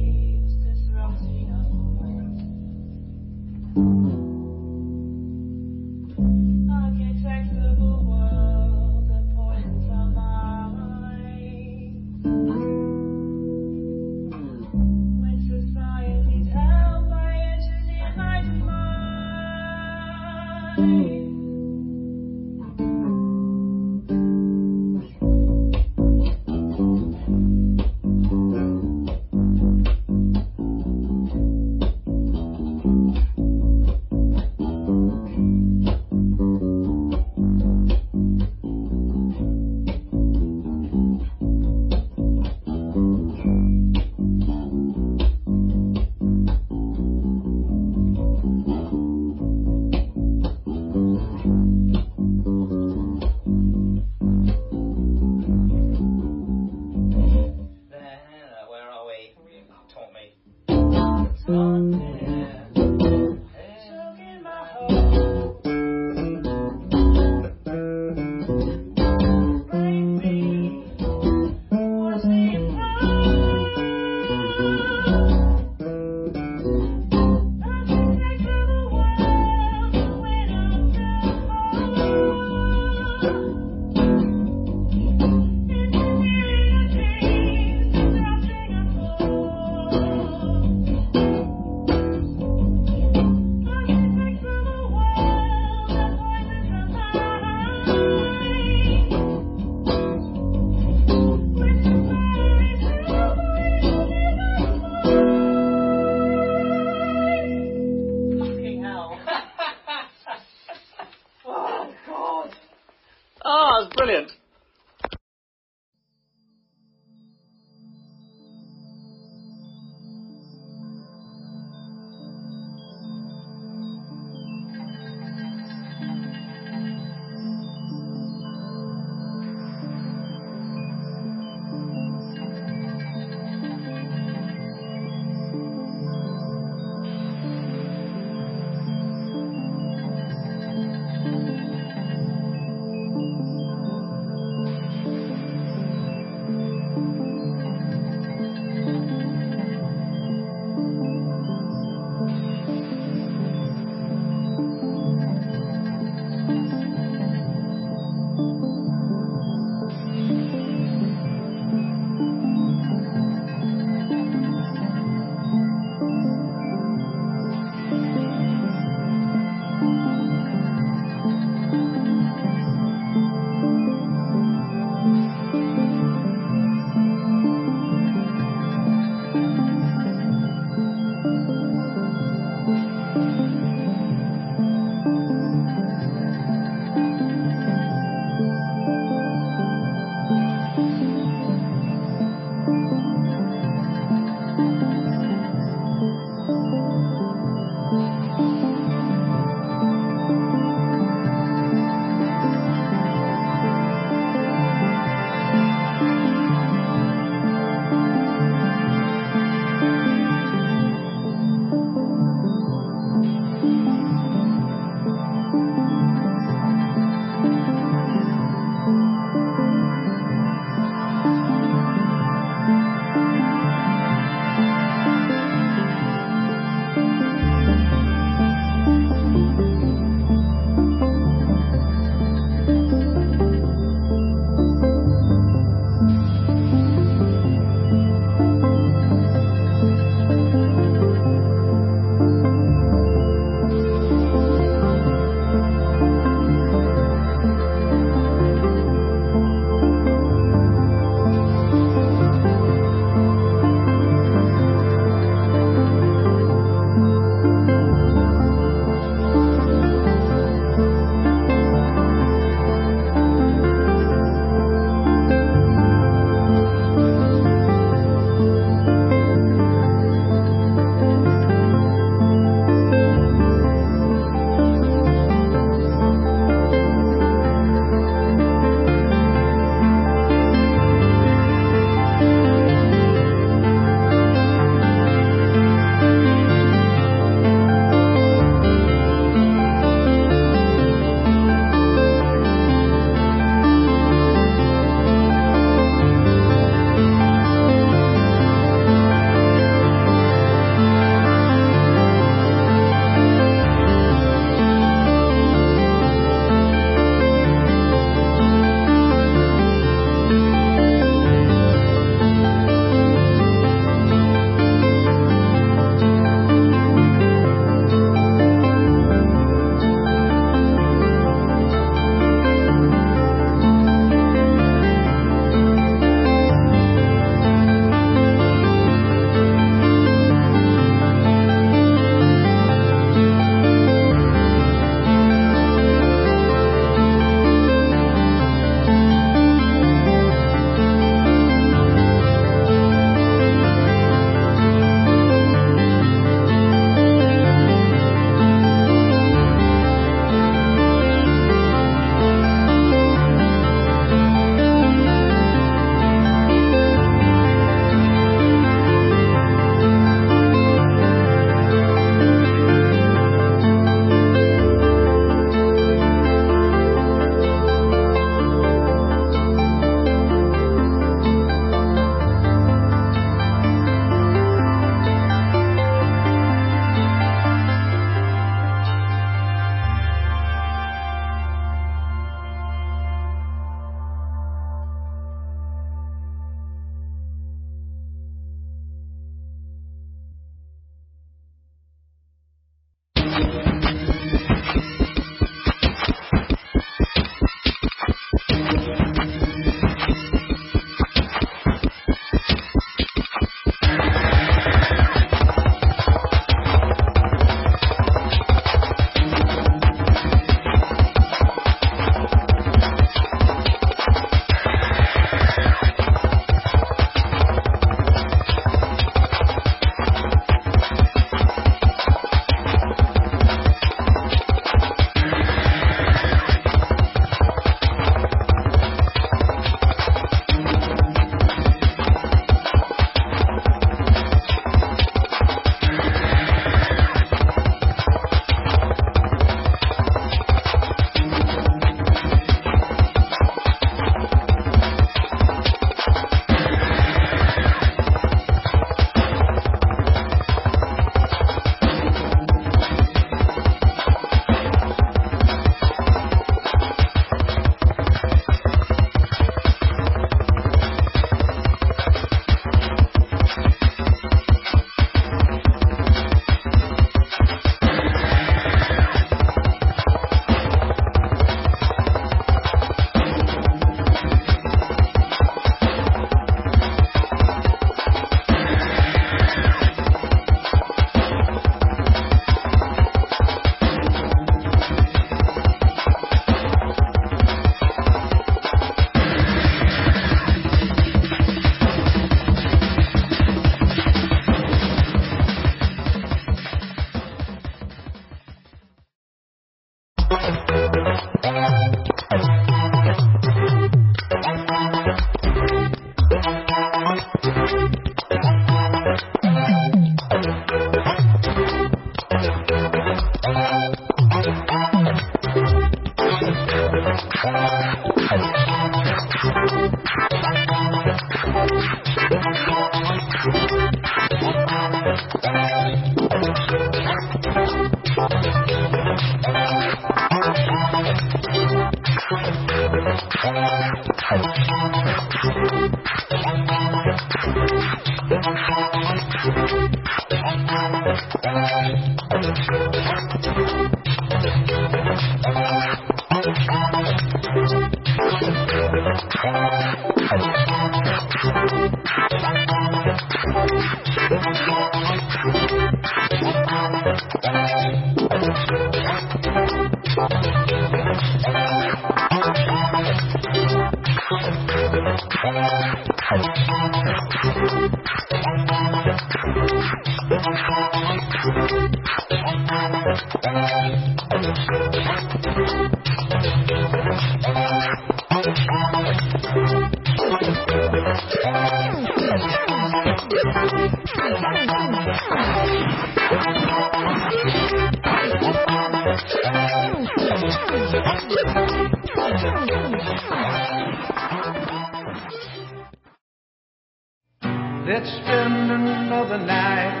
Let's spend another night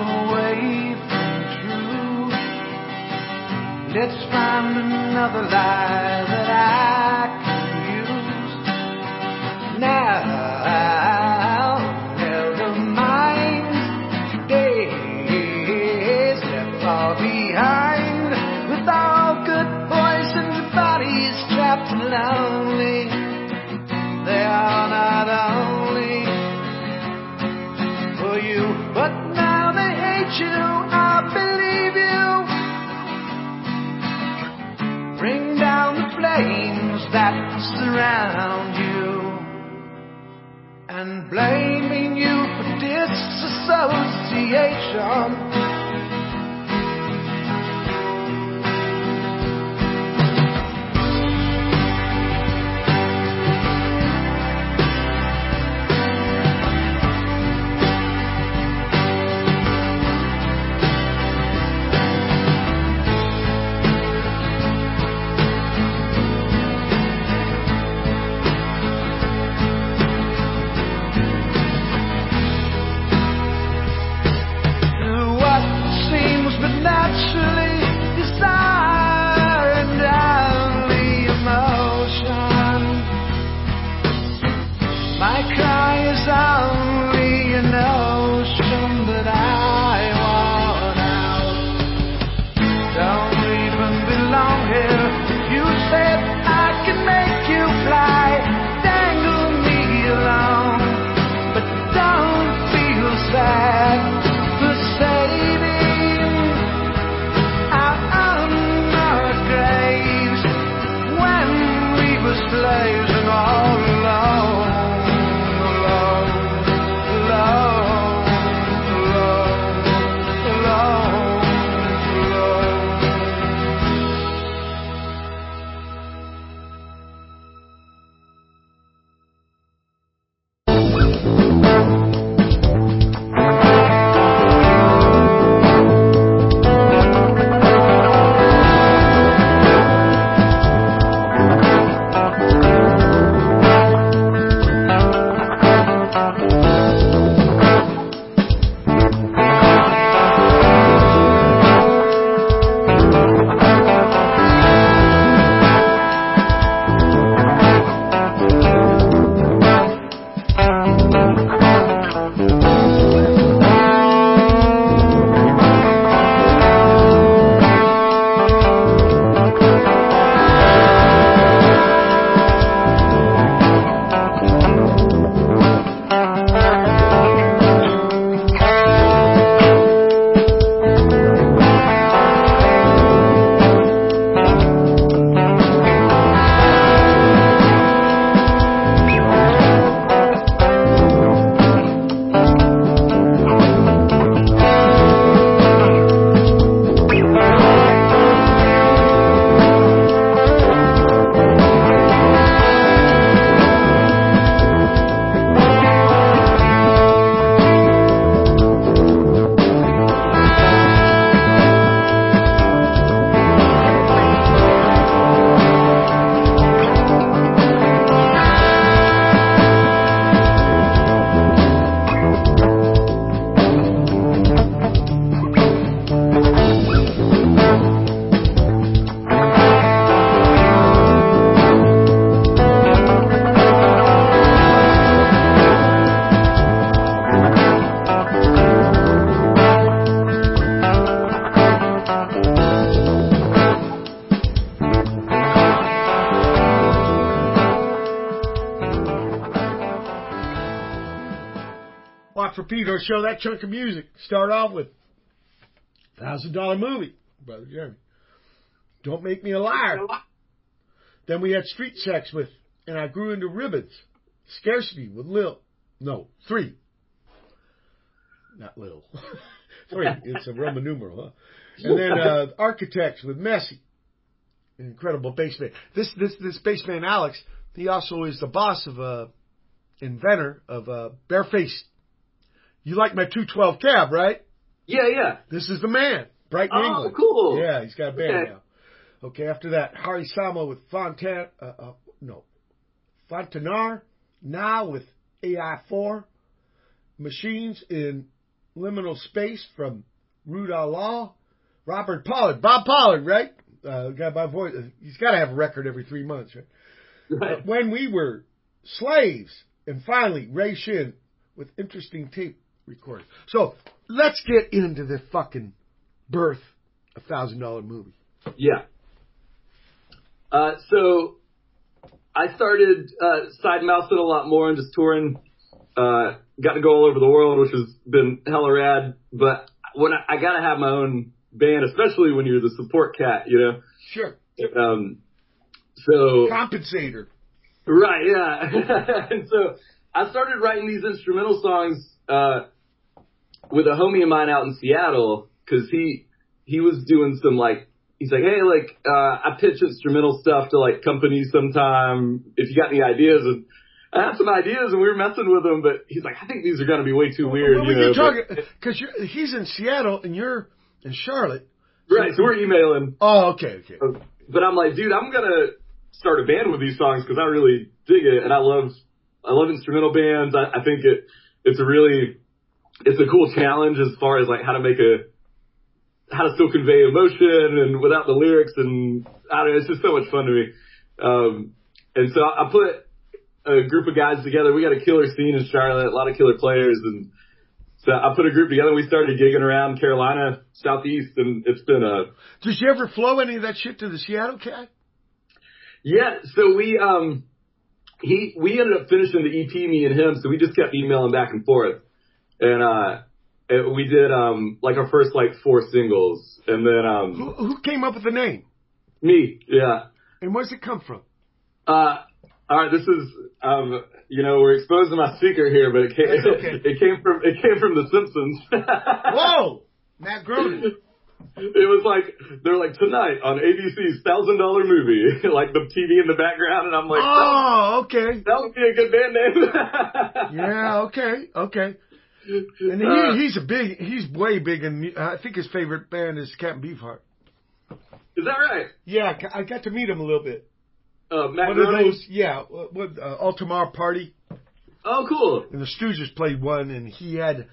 away from truth. Let's find another lie that I can use. Now, never mind today's left far behind. With all good boys and bodies trapped and lonely, they are not only you, but now they hate you. I believe you. Bring down the flames that surround you, and blaming you for disassociation. Watch for Pedro show, that chunk of music. Start off with Thousand Dollar Movie, Brother Jeremy. Don't Make Me a Liar. Then we had Street Sex with And I Grew Into Ribbons. Scarcity with Lil. No, three. Not Lil. Three. It's a Roman numeral, huh? And then uh, Architects with Messi. An incredible bass man. This this this bass man Alex, he also is the boss of uh inventor of uh Barefaced. You like my two twelve cab, right? Yeah, yeah. This is the man. Brighton, Oh, England. cool. Yeah, he's got a band Okay. now. Okay, after that, Hari Sama with Fontan, uh, uh, no, Fontanar, now with A I four, Machines in Liminal Space from Rudolph Law, Robert Pollard, Bob Pollard, right? Uh, got my voice. He's got to have a record every three months, right? Right. Uh, when we were slaves, and finally Ray Shin with interesting tape recording. So let's get into the fucking birth of Thousand Dollar Movie. Yeah. Uh, so I started uh, side mouthing a lot more and just touring. Uh, got to go all over the world, which has been hella rad. But when I, I got to have my own band, especially when you're the support cat, you know. Sure. Um. So. Compensator. Right. Yeah. And so I started writing these instrumental songs uh, with a homie of mine out in Seattle because he he was doing some like. He's like, hey, like, uh, I pitch instrumental stuff to, like, companies sometime, if you got any ideas. And I had some ideas, and we were messing with them, but he's like, I think these are going to be way too weird. Well, you we know, can talk, because he's in Seattle, and you're in Charlotte. Right, so we're emailing. Oh, okay, okay. But I'm like, dude, I'm going to start a band with these songs, because I really dig it, and I love I love instrumental bands. I, I think it it's a really, it's a cool challenge as far as, like, how to make a, how to still convey emotion and without the lyrics, and I don't know, it's just so much fun to me. Um, and so I put a group of guys together. We got a killer scene in Charlotte, a lot of killer players, and so I put a group together. We started gigging around Carolina, Southeast, and it's been a. Did you ever flow any of that shit to the Seattle cat? Yeah, so we um he we ended up finishing the E P, me and him, so we just kept emailing back and forth, and uh. It, we did, um, like our first, like, four singles, and then, um... Who, who came up with the name? Me, yeah. And where's it come from? Uh, alright, this is, um, you know, we're exposing my speaker here, but it came, okay. it came from, it came from The Simpsons. Whoa! Matt Groening. It was like, they're like, tonight on A B C's Thousand Dollar Movie, like the T V in the background, and I'm like, oh, okay. That would be a good band name. Yeah, okay, okay. And he, uh, he's a big, he's way big, and I think his favorite band is Captain Beefheart. Is that right? Yeah, I got to meet him a little bit. Uh, Matt One Groening? of those, yeah, what, uh, Altamar Party. Oh, cool. And the Stooges played one, and he had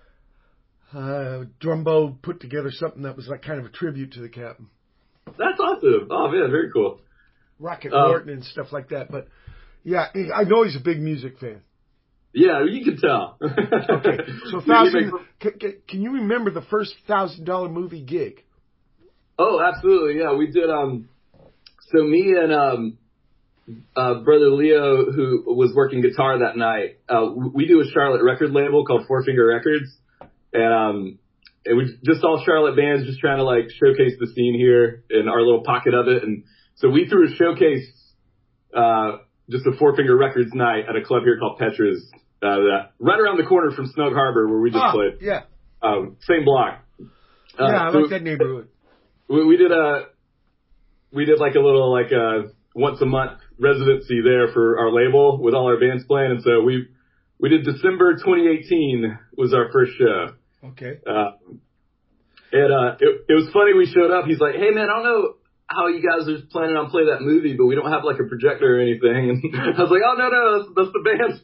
uh, Drumbo put together something that was like kind of a tribute to the Captain. That's awesome. Oh, man, very cool. Rocket um, Morton and stuff like that. But, yeah, I know he's a big music fan. Yeah, you can tell. Okay, so thousand. Can, can you remember the first thousand dollar movie gig? Oh, absolutely. Yeah, we did. Um, so me and um, uh, brother Leo, who was working guitar that night, uh, we do a Charlotte record label called Four Finger Records, and um, it was just all Charlotte bands, just trying to like showcase the scene here in our little pocket of it. And so we threw a showcase, uh, just a Four Finger Records night at a club here called Petra's. Uh, that, right around the corner from Snug Harbor where we just oh, played. Yeah. Um, same block. Uh, yeah, I so like that neighborhood. We, we did a, we did like a little like a once a month residency there for our label with all our bands playing, and so we we did December twenty eighteen was our first show. Okay. Uh, and uh, it, it was funny. We showed up. He's like, "Hey man, I don't know how you guys are planning on playing that movie, but we don't have like a projector or anything." And I was like, "Oh no, no, that's, that's the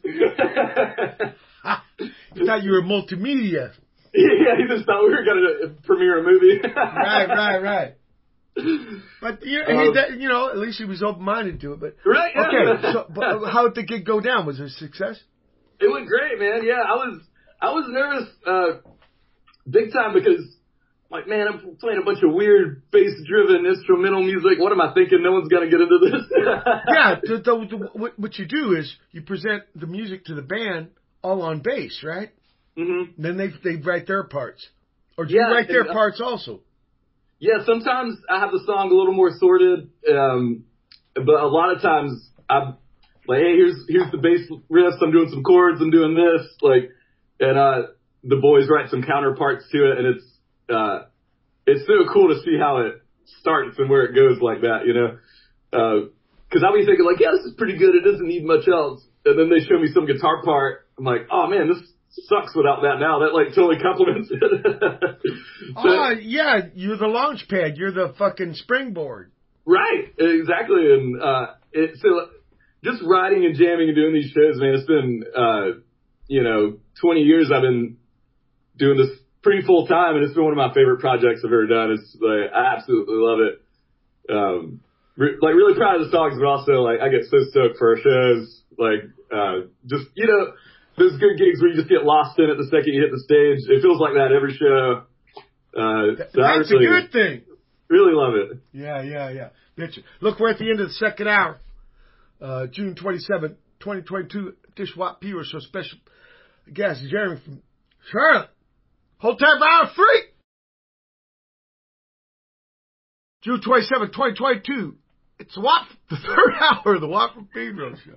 band." You thought you were multimedia. Yeah, he just thought we were gonna premiere a movie. Right, right, right. But you know, Um, that, you know, at least he was open-minded to it. But right, yeah. okay, so but how did the gig go down? Was it a success? It went great, man. Yeah, I was I was nervous, uh, big time because. Like, man, I'm playing a bunch of weird bass-driven instrumental music. What am I thinking? No one's going to get into this. Yeah, the, the, the, what, what you do is you present the music to the band all on bass, right? Mm-hmm. Then they they write their parts. Or do Yeah, you write their and, uh, parts also? Yeah, sometimes I have the song a little more sorted, um, but a lot of times I'm like, hey, here's here's the bass riffs. I'm doing some chords. I'm doing this, like, and uh, the boys write some counterparts to it, and it's uh, it's so cool to see how it starts and where it goes like that, you know. Because I'll be thinking like, yeah, this is pretty good. It doesn't need much else, and then they show me some guitar part. I'm like, oh man, this sucks without that now. That like totally complements it. Oh, yeah, you're the launch pad. You're the fucking springboard. Right, exactly. And uh, it, so just writing and jamming and doing these shows, man, it's been, uh, you know, twenty years I've been doing this pretty full time, and it's been one of my favorite projects I've ever done. It's like, I absolutely love it. Um, re- like really proud of the songs, but also like I get so stoked for our shows. Like, uh, just, you know, those good gigs where you just get lost in it the second you hit the stage. It feels like that every show. Uh, so That's really, a good thing. Really love it. Yeah, yeah, yeah. Bitch. Look, we're at the end of the second hour. Uh, June twenty-seventh, twenty twenty-two, Dish Watt P-Roll Show special guest, Jeremy from Charlotte. Hold tight for hour three. June twenty-seventh, twenty twenty-two. It's Watt, the third hour of the Watt from P-Roll Show.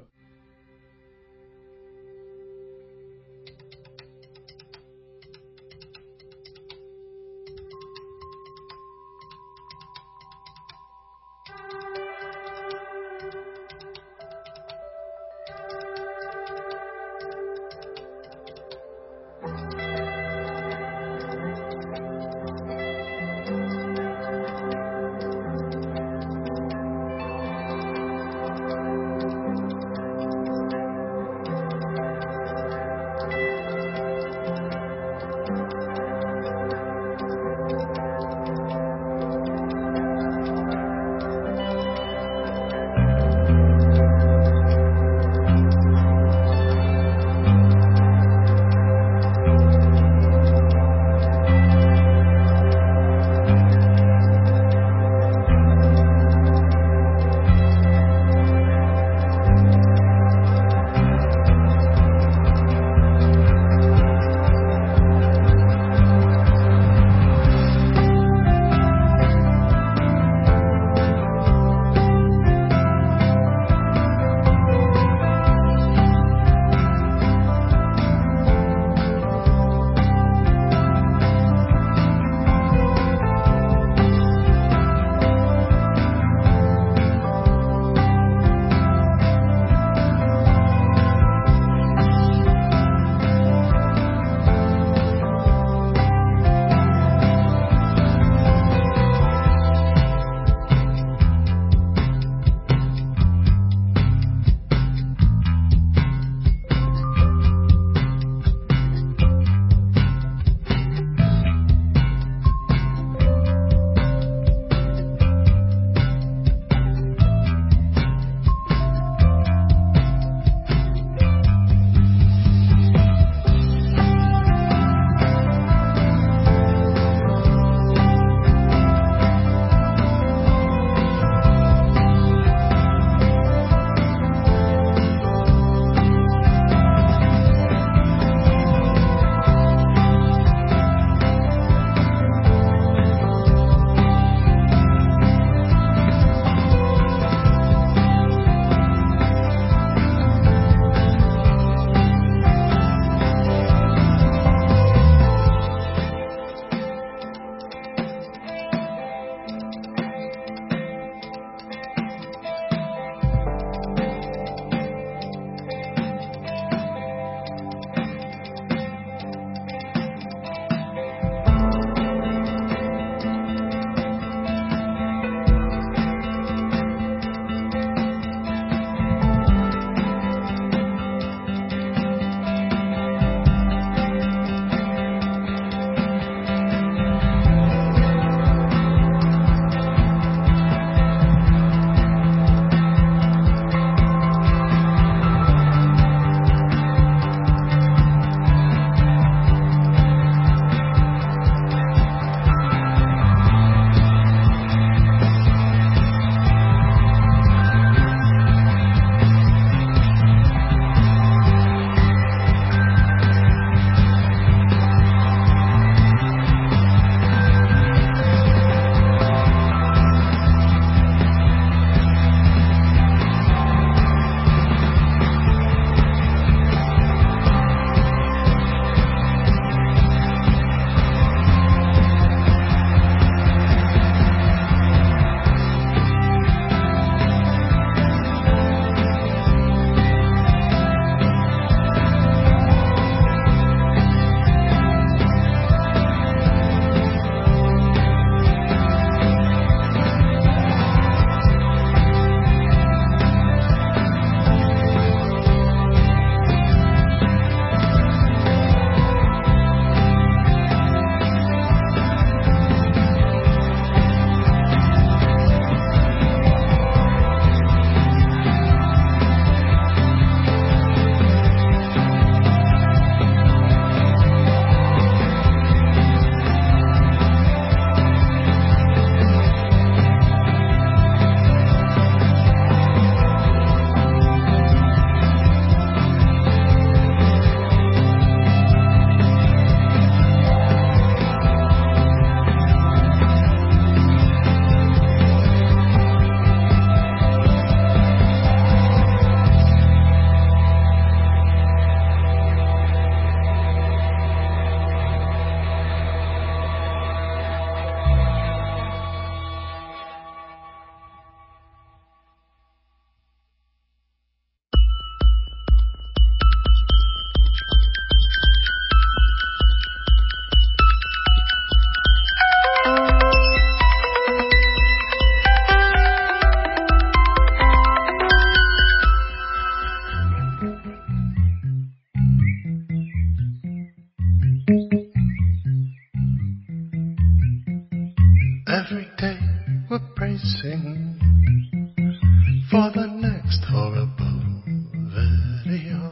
Every day we're bracing for the next horrible video.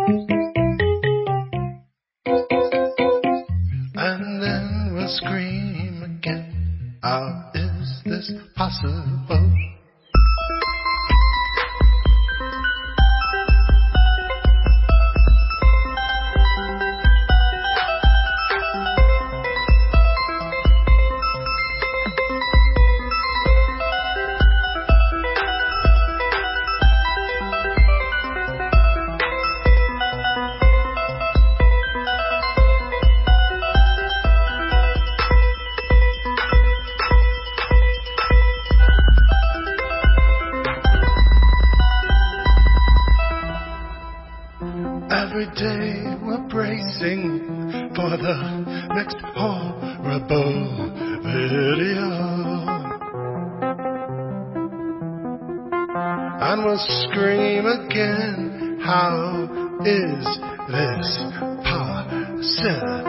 And then we'll scream again, how is this possible? Every day we're bracing for the next horrible video. And we'll scream again, how is this possible?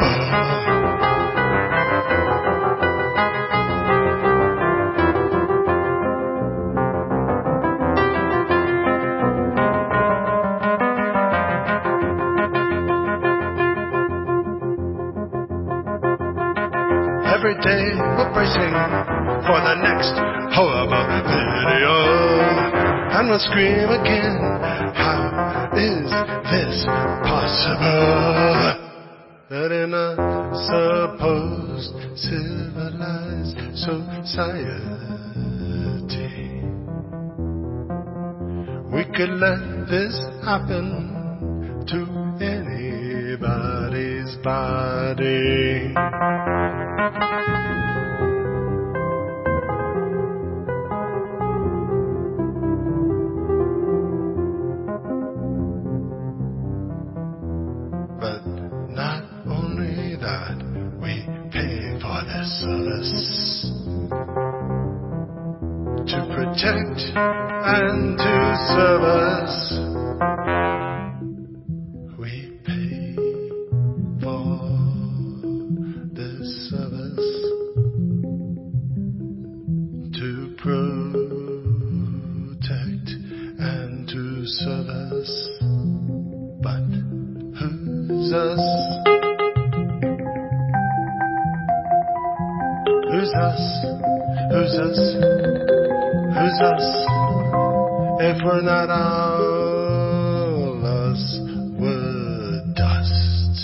Every day we're bracing for the next horrible video. And we'll scream again, how is this possible? That in a supposed civilized society we could let this happen to anybody's body. But not only that, we pay for this service to protect and to serve us. We pay for this service to protect and to serve us. But who's us? Who's us? Who's us? Who's us? If we're not all us, we're dust.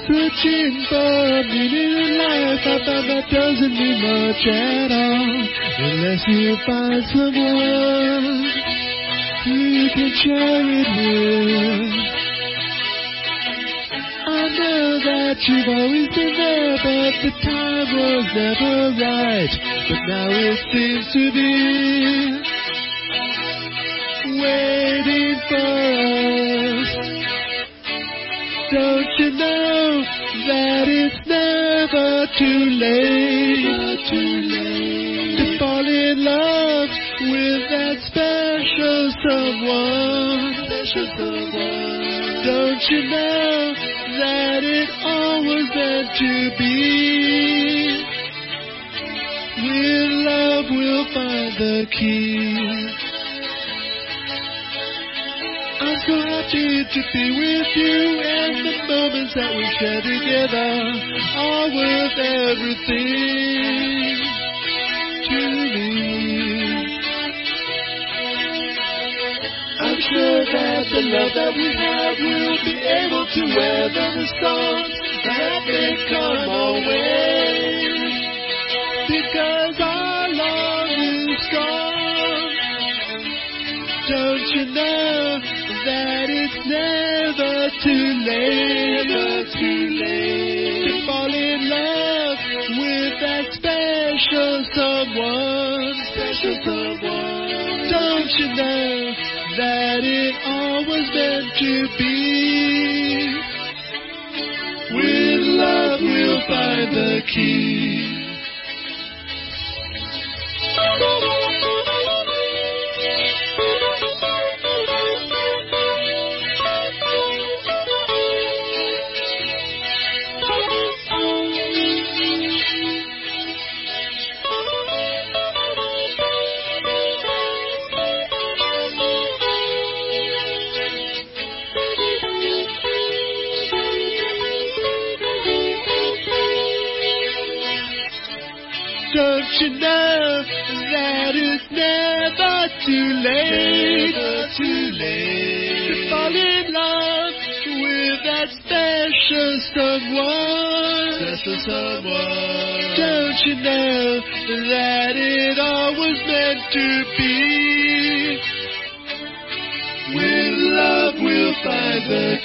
Searching for meaning in life, I found that doesn't mean much at all. Unless you find someone who you can share it with. I know that you've always been there, but the time was never right. But now it seems to be waiting for us. Don't you know that it's never too late, too late to fall in love with that special someone, special someone. Don't you know that it all was meant to be? With love we'll find the key. I'm so happy to be with you, and the moments that we share together are worth everything to me. I'm sure that the love that we have will be able to weather the storms that may come our way, because our love is strong. Don't you know that it's never too late, never too late to fall in love with that special someone, special someone. Don't you know that it all was meant to be? With love we'll find the key. Don't you know that it's never too late, never too late to fall in love with that special someone, special someone. Don't you know that it all was meant to be? With love we'll find the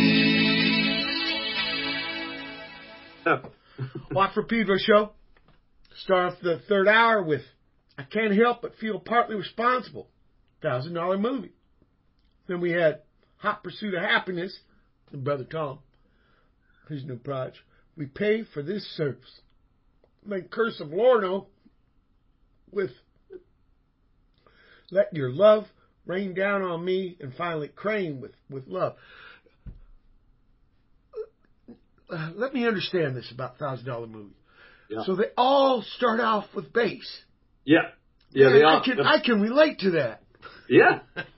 key. Oh. Watford Pedro Show. Start off the third hour with I Can't Help But Feel Partly Responsible, Thousand Dollar Movie. Then we had Hot Pursuit of Happiness, and Brother Tom, his new project. We Pay for This Service. Then Curse of Lorno with Let Your Love Rain Down on Me, and finally Crane with, with Love. Uh, let me understand this about Thousand Dollar Movie. Yeah. So they all start off with bass. Yeah. Yeah, Man, they all. I can, I can relate to that. Yeah.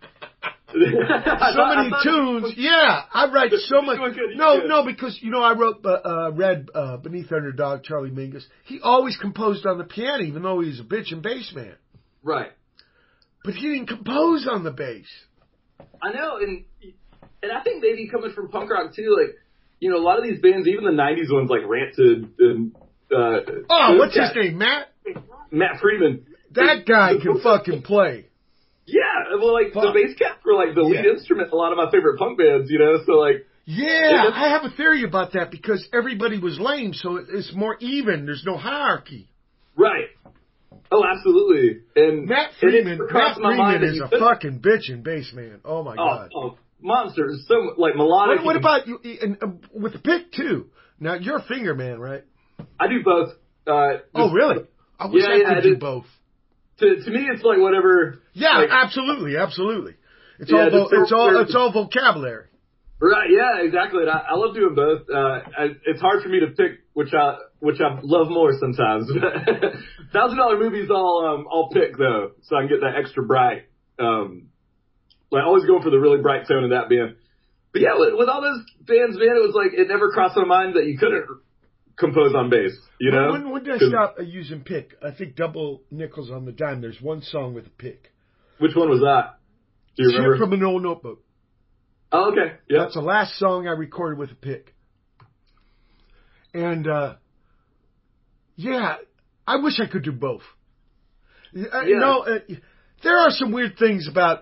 so many tunes. Yeah, I write so much. No, no, because, you know, I wrote, uh, uh, read uh, Beneath Underdog, Charlie Mingus. He always composed on the piano, even though he was a bitch and bass man. Right. But he didn't compose on the bass. I know, and and I think maybe coming from punk rock, too, like, you know, a lot of these bands, even the nineties ones, like Rancid and... Uh, oh, what's his name, Matt? Matt Freeman. That guy can fucking play. Yeah, well, like, Fuck. the bass cats were, like, the lead Yeah. instrument in a lot of my favorite punk bands, you know, so, like... Yeah, I have a theory about that, because everybody was lame, so it's more even. There's no hierarchy. Right. Oh, absolutely. And Matt Freeman, and Matt Freeman is a could, fucking bitch and bass man. Oh, my oh, God. Oh, monster. So, like, melodic. What, what about you, and, uh, with the pick, too? Now, you're a finger man, right? I do both. Uh, oh, really? I wish yeah, I yeah, could I do did. both. To to me, it's like whatever. Yeah, like, absolutely, absolutely. It's yeah, all vo- so it's all it's all vocabulary. Right? Yeah, exactly. And I, I love doing both. Uh, I, it's hard for me to pick which I which I love more sometimes. Thousand Dollar Movies, all um, I'll pick though, so I can get that extra bright. Um, like always going for the really bright tone of that band. But yeah, with, with all those bands, man, it was like it never crossed my mind that you couldn't compose on bass. You know? When, when did I stop uh, using pick? I think Double Nickels on the Dime. There's one song with a pick. Which one was that? Do you Shit remember? from an Old Notebook. Oh, okay. Yeah. That's the last song I recorded with a pick. And, uh, yeah, I wish I could do both. Uh, Yeah. You know, uh, there are some weird things about.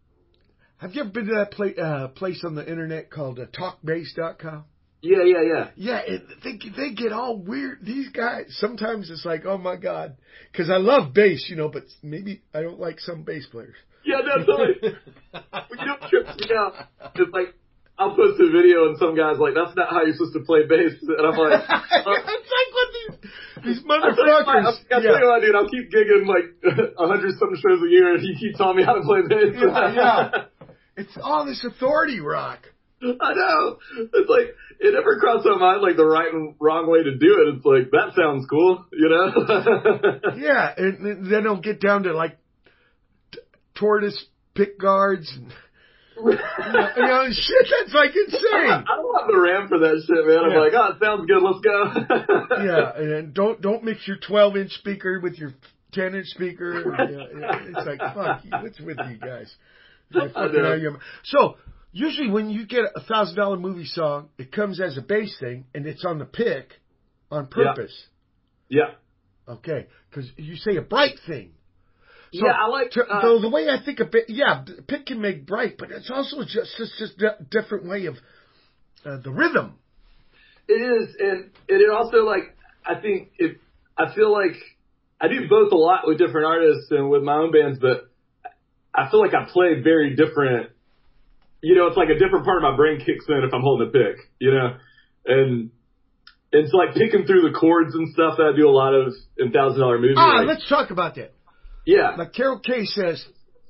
Have you ever been to that pla- uh, place on the internet called uh, talk bass dot com? Yeah, yeah, yeah. Yeah, and they they get all weird. These guys, sometimes it's like, oh my God, because I love bass, you know, but maybe I don't like some bass players. Yeah, no, totally. You know what trips me out? It's like, I'll post a video and some guy's like, that's not how you're supposed to play bass. And I'm like, uh, it's like what these, these I tell you what, motherfuckers. I tell you what, dude, I'll keep gigging like a hundred something shows a year and you keep telling me how to play bass. Yeah, yeah. It's all this authority rock. I know. It's like, it never crossed my mind, like, the right and wrong way to do it. It's like, that sounds cool, you know? Yeah, and then they'll get down to, like, t- tortoise pick guards and, you know, you know, shit, that's, like, insane. I don't have the RAM for that shit, man. I'm Yeah. like, oh, it sounds good, let's go. Yeah, and don't don't mix your twelve-inch speaker with your ten-inch speaker. Yeah, it's like, fuck, you, what's with you guys? You're fucking out of your- So, usually when you get a one thousand dollar movie song, it comes as a bass thing, and it's on the pick on purpose. Yeah. Okay, because you say a bright thing. So, Yeah, I like, to, uh, though the way I think of it, yeah, pick can make bright, but it's also just just just a different way of uh, the rhythm. It is, and, and it also, like, I think if, I feel like I do both a lot with different artists and with my own bands, but I feel like I play very different, you know, it's like a different part of my brain kicks in if I'm holding a pick, you know, and it's like picking through the chords and stuff that I do a lot of in thousand dollar movies. Ah, like, let's talk about that. yeah. Like Carol Kay says,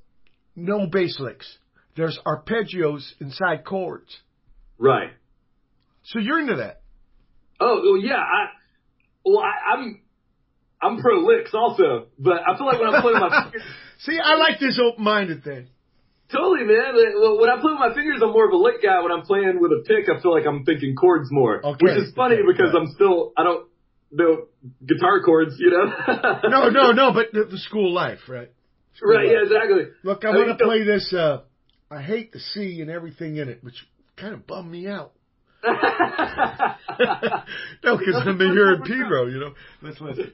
no bass licks. There's arpeggios inside chords. Right. So you're into that. Oh, well, yeah. I, well, I, I'm, I'm pro licks also, but I feel like when I'm playing my fingers, See, I like this open-minded thing. totally, man. Well, when I play with my fingers, I'm more of a lick guy. When I'm playing with a pick, I feel like I'm thinking chords more, Okay. which is funny Okay. because Yeah. I'm still, I don't know guitar chords, you know? No, no, no, but the, the school life, right? School Right, life. yeah, exactly. Look, I I want mean, to so- play this, uh, I hate the sea and everything in it, which kind of bummed me out. No, because I'm here in Pedro, you know. Let's listen.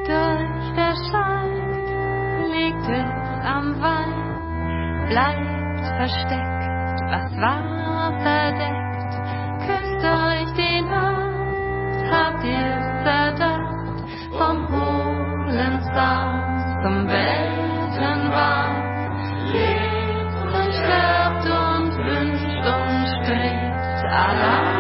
durch der Schein, liegt es am Wein, bleibt versteckt, was war verdeckt, küsst euch die Nacht, habt ihr's Verdacht, vom hohlen Sound zum Weltenbahn, lebt und stirbt und wünscht und strebt allein.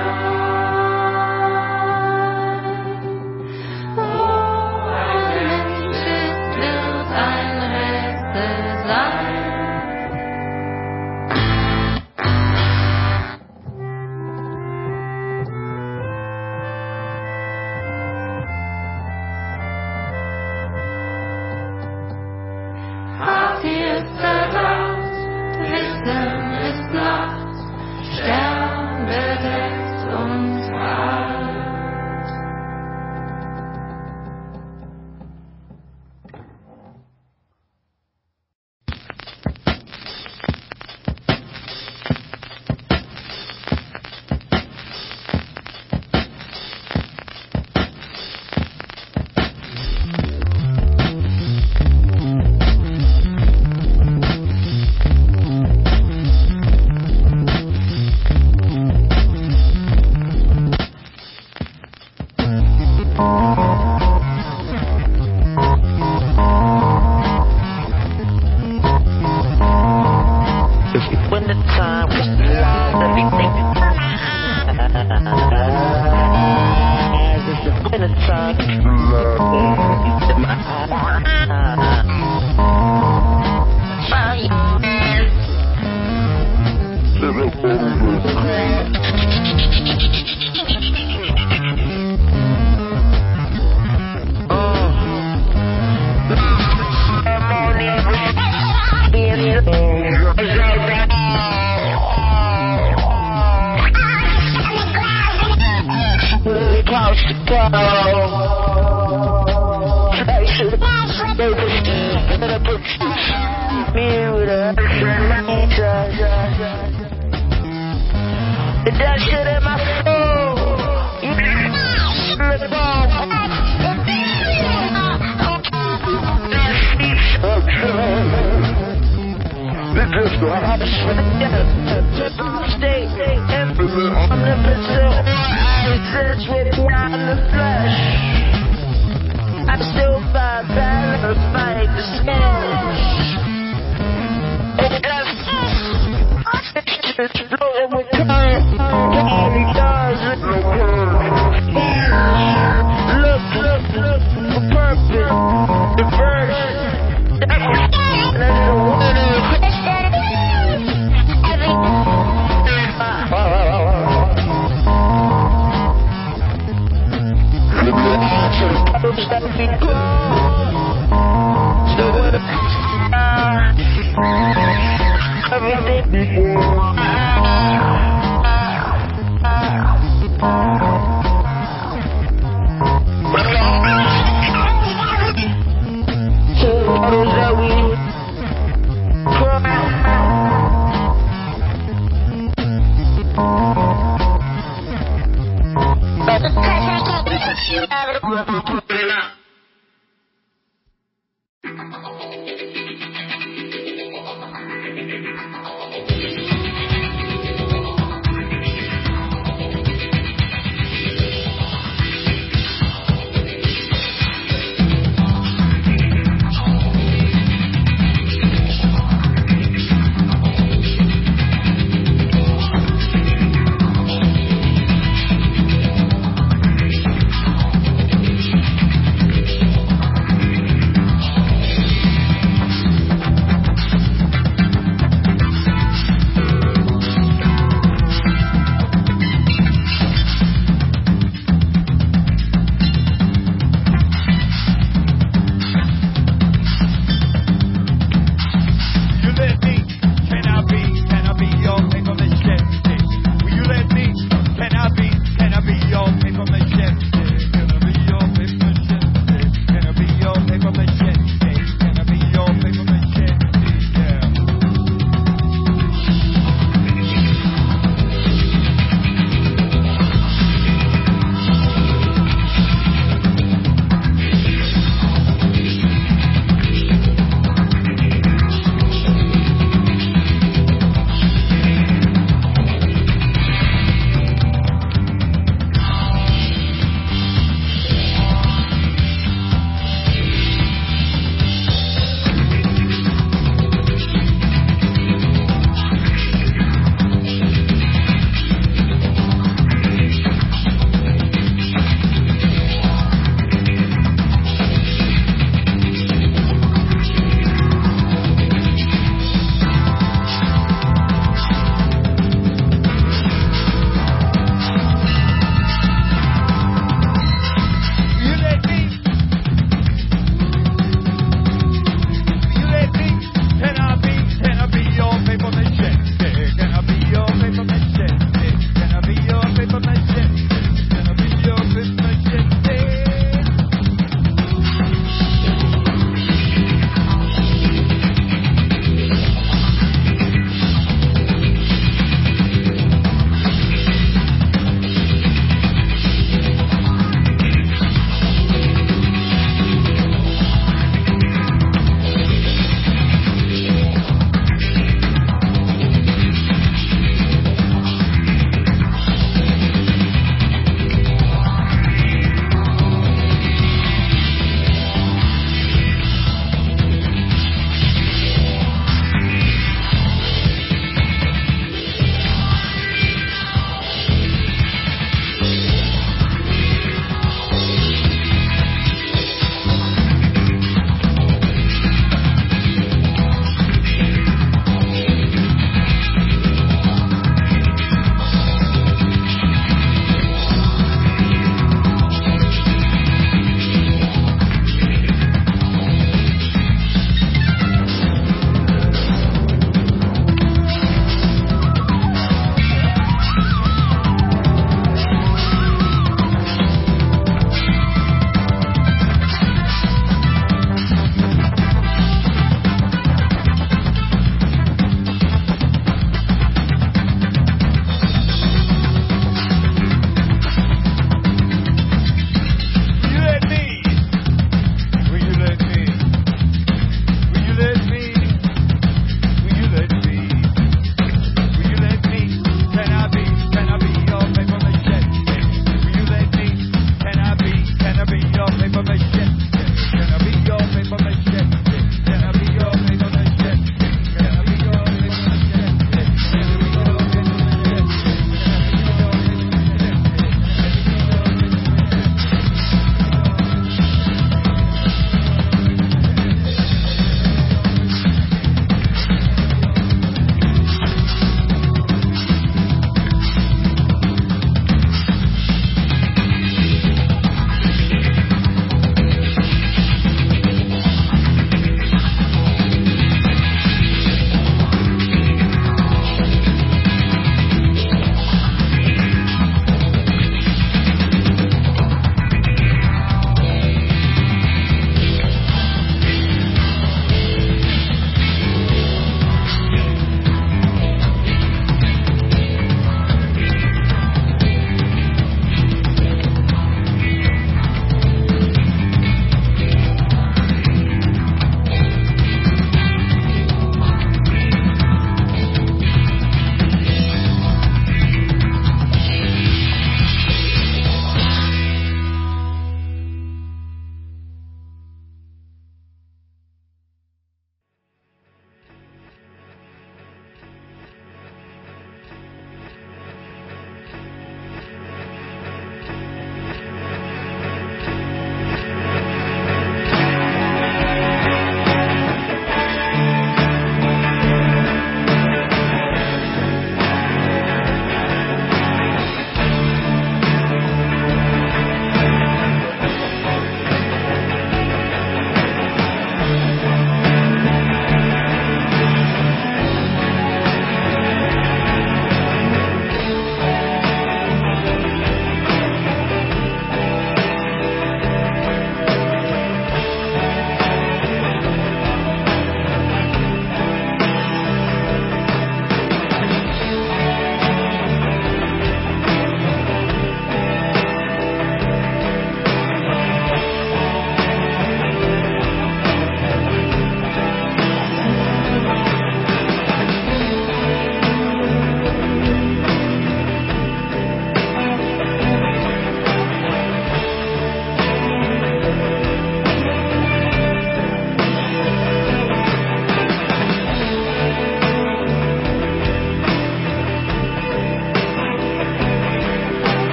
Be good.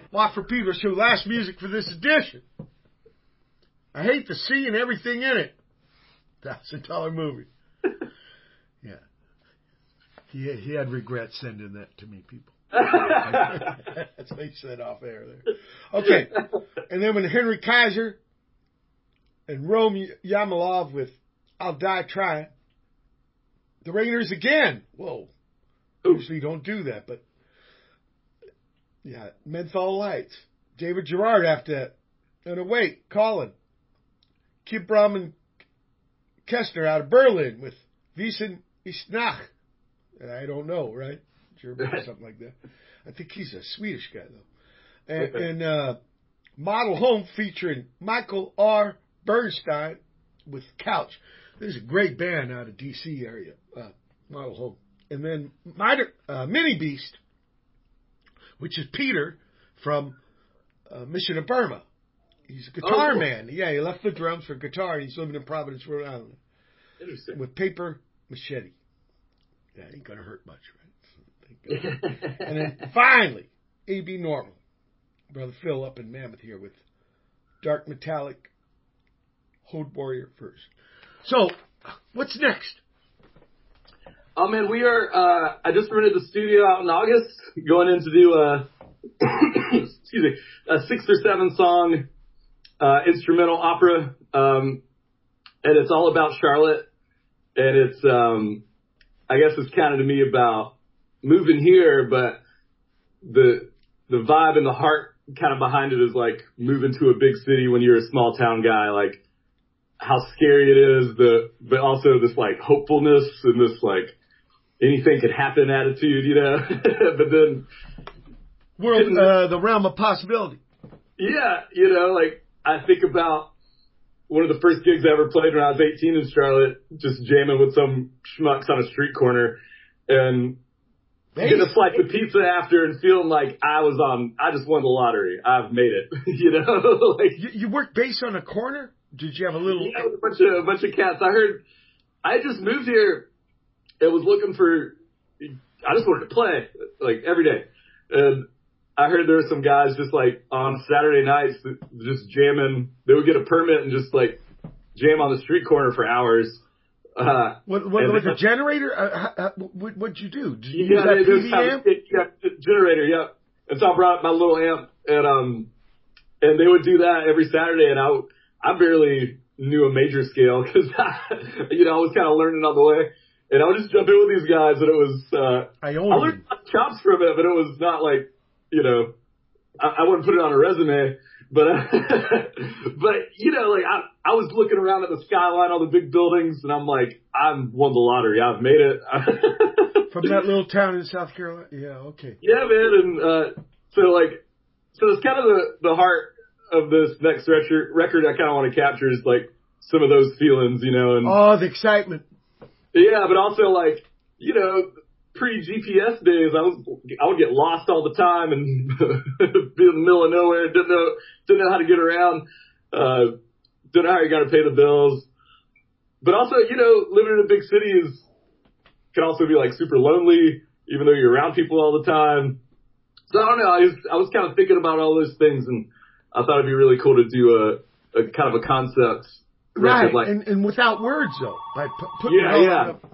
Watt from Pedro Show, last music for this edition. I hate the sea and everything in it. Thousand dollar movie. Yeah. He he had regrets sending that to me, people. That's what he said off air there. Okay. And then when Henry Kaiser and Rome Yamalov with I'll Die Trying. The Raiders again. Whoa. Usually don't do that, but yeah, Menthol Lights. David Gerard after that. And a wait, Colin. Kip Brahman Kestner out of Berlin with Wiesen ist nach. And I don't know, right? German or something like that. I think he's a Swedish guy, though. And, okay. and uh, Model Home featuring Michael R. Bernstein with Couch. This is a great band out of D C area, uh, Model Home. And then Miter, uh, Mini Beast, which is Peter from uh, Mission of Burma. He's a guitar oh, cool. man. Yeah, he left the drums for guitar. He's living in Providence, Rhode Island. Interesting. With Paper Machete. That ain't going to hurt much, right? And then finally, A B Normal. Brother Phil up in Mammoth here with Dark Metallic, Hold Warrior First. So, what's next? Oh man, we are, uh, I just rented the studio out in August, going in to do a, excuse me, a six or seven song, uh, instrumental opera, um, and it's all about Charlotte, and it's, um, I guess it's kind of to me about moving here, but the, the vibe and the heart kind of behind it is like moving to a big city when you're a small town guy, like how scary it is, the, but also this like hopefulness and this like anything could happen attitude, you know, but then world, uh, the realm of possibility. Yeah. You know, like I think about one of the first gigs I ever played when I was eighteen in Charlotte, just jamming with some schmucks on a street corner and getting a slice of pizza after and feeling like I was on, I just won the lottery. I've made it, you know, like you, you worked bass on a corner? Did you have a little, yeah, a bunch of, a bunch of cats. I heard, I just moved here and was looking for, I just wanted to play like every day. And I heard there were some guys just like on Saturday nights just jamming. They would get a permit and just like jam on the street corner for hours. Uh, what, what, with a generator? Uh, how, what, what'd you do? Did you yeah, use that P V amp? Yeah, generator, yeah. And so I brought my little amp and, um, and they would do that every Saturday. And I, I barely knew a major scale because, you know, I was kind of learning on the way. And I would just jump in with these guys and it was, uh, I, I learned chops from it, but it was not like, you know, I, I wouldn't put it on a resume, but, uh, but, you know, like I, I was looking around at the skyline, all the big buildings, and I'm like, I've won the lottery. I've made it. From that little town in South Carolina? Yeah, okay. Yeah, man. And, uh, so like, so it's kind of the, the heart of this next record, record I kind of want to capture is like some of those feelings, you know, and. Oh, the excitement. Yeah, but also like, you know, pre-G P S days, I was I would get lost all the time and be in the middle of nowhere, didn't know didn't know how to get around, uh, didn't know how you got to pay the bills. But also, you know, living in a big city is can also be like super lonely, even though you're around people all the time. So I don't know. I was I was kind of thinking about all those things, and I thought it'd be really cool to do a, a kind of a concept. Right, like, and, and without words, though. By p- putting yeah, it yeah. Up.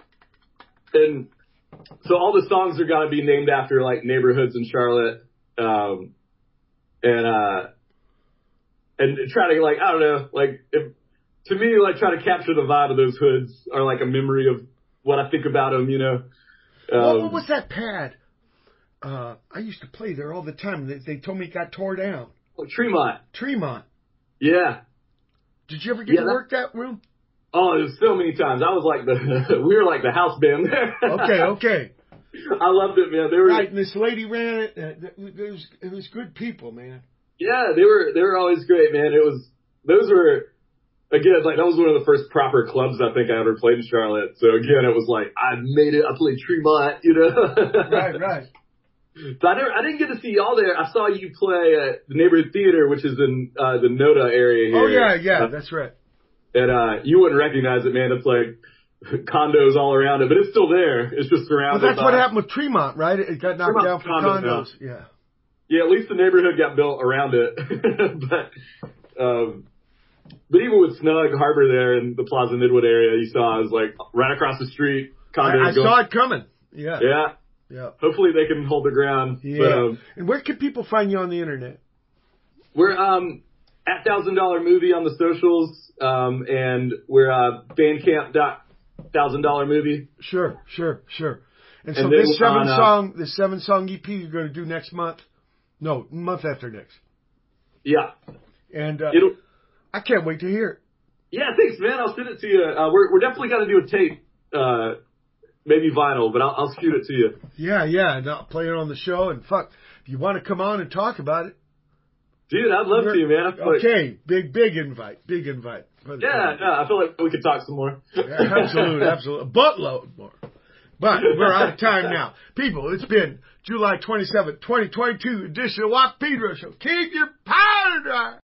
And so all the songs are got to be named after, like, neighborhoods in Charlotte. Um, and, uh, and try to, like, I don't know, like, if, to me, like, try to capture the vibe of those hoods are, like, a memory of what I think about them, you know. Um, well, what was that pad? Uh, I used to play there all the time. They, they told me it got tore down. Oh, Tremont. Tremont. Yeah. Did you ever get yeah, to that, work that room? Oh, it was so many times. I was like the, we were like the house band there. Okay, okay. I loved it, man. They were right, and this lady ran it. Uh, it was it was good people, man. Yeah, they were they were always great, man. It was those were again like that was one of the first proper clubs I think I ever played in Charlotte. So again, it was like I made it. I played Tremont, you know. Right, right. So I never, I didn't get to see y'all there. I saw you play at the Neighborhood Theater, which is in uh, the Noda area here. Oh yeah, yeah, uh, that's right. And uh, you wouldn't recognize it, man. It's like condos all around it, but it's still there. It's just surrounded. Well, that's by... what happened with Tremont, right? It got knocked Tremont down for condos. condos. Yeah. Yeah, at least the neighborhood got built around it. but, um, but even with Snug Harbor there in the Plaza Midwood area, you saw it was like right across the street. I, I saw it coming. Yeah. Yeah. Yeah. Hopefully they can hold their ground. Yeah. But, um, and where can people find you on the internet? We're um at Thousand Dollar Movie on the socials, um, and we're uh, Bandcamp dot Thousand Dollar Movie. Sure, sure, sure. And so And this seven on, uh, song, this seven song E P you're going to do next month? No, month after next. Yeah. And uh, It'll. I can't wait to hear it. Yeah, thanks, man. I'll send it to you. Uh, we're we're definitely got to do a tape, uh, maybe vinyl, but I'll, I'll shoot it to you. Yeah, yeah, and I'll play it on the show. And fuck, if you want to come on and talk about it, dude, I'd love to, man. I feel okay, like, big big invite, big invite. yeah, yeah. I feel like we could talk some more. Yeah, absolutely, absolutely, a buttload more. But we're out of time now, people. It's been July twenty-seventh, twenty twenty-two edition of Walk Pedro Show. Keep your powder dry.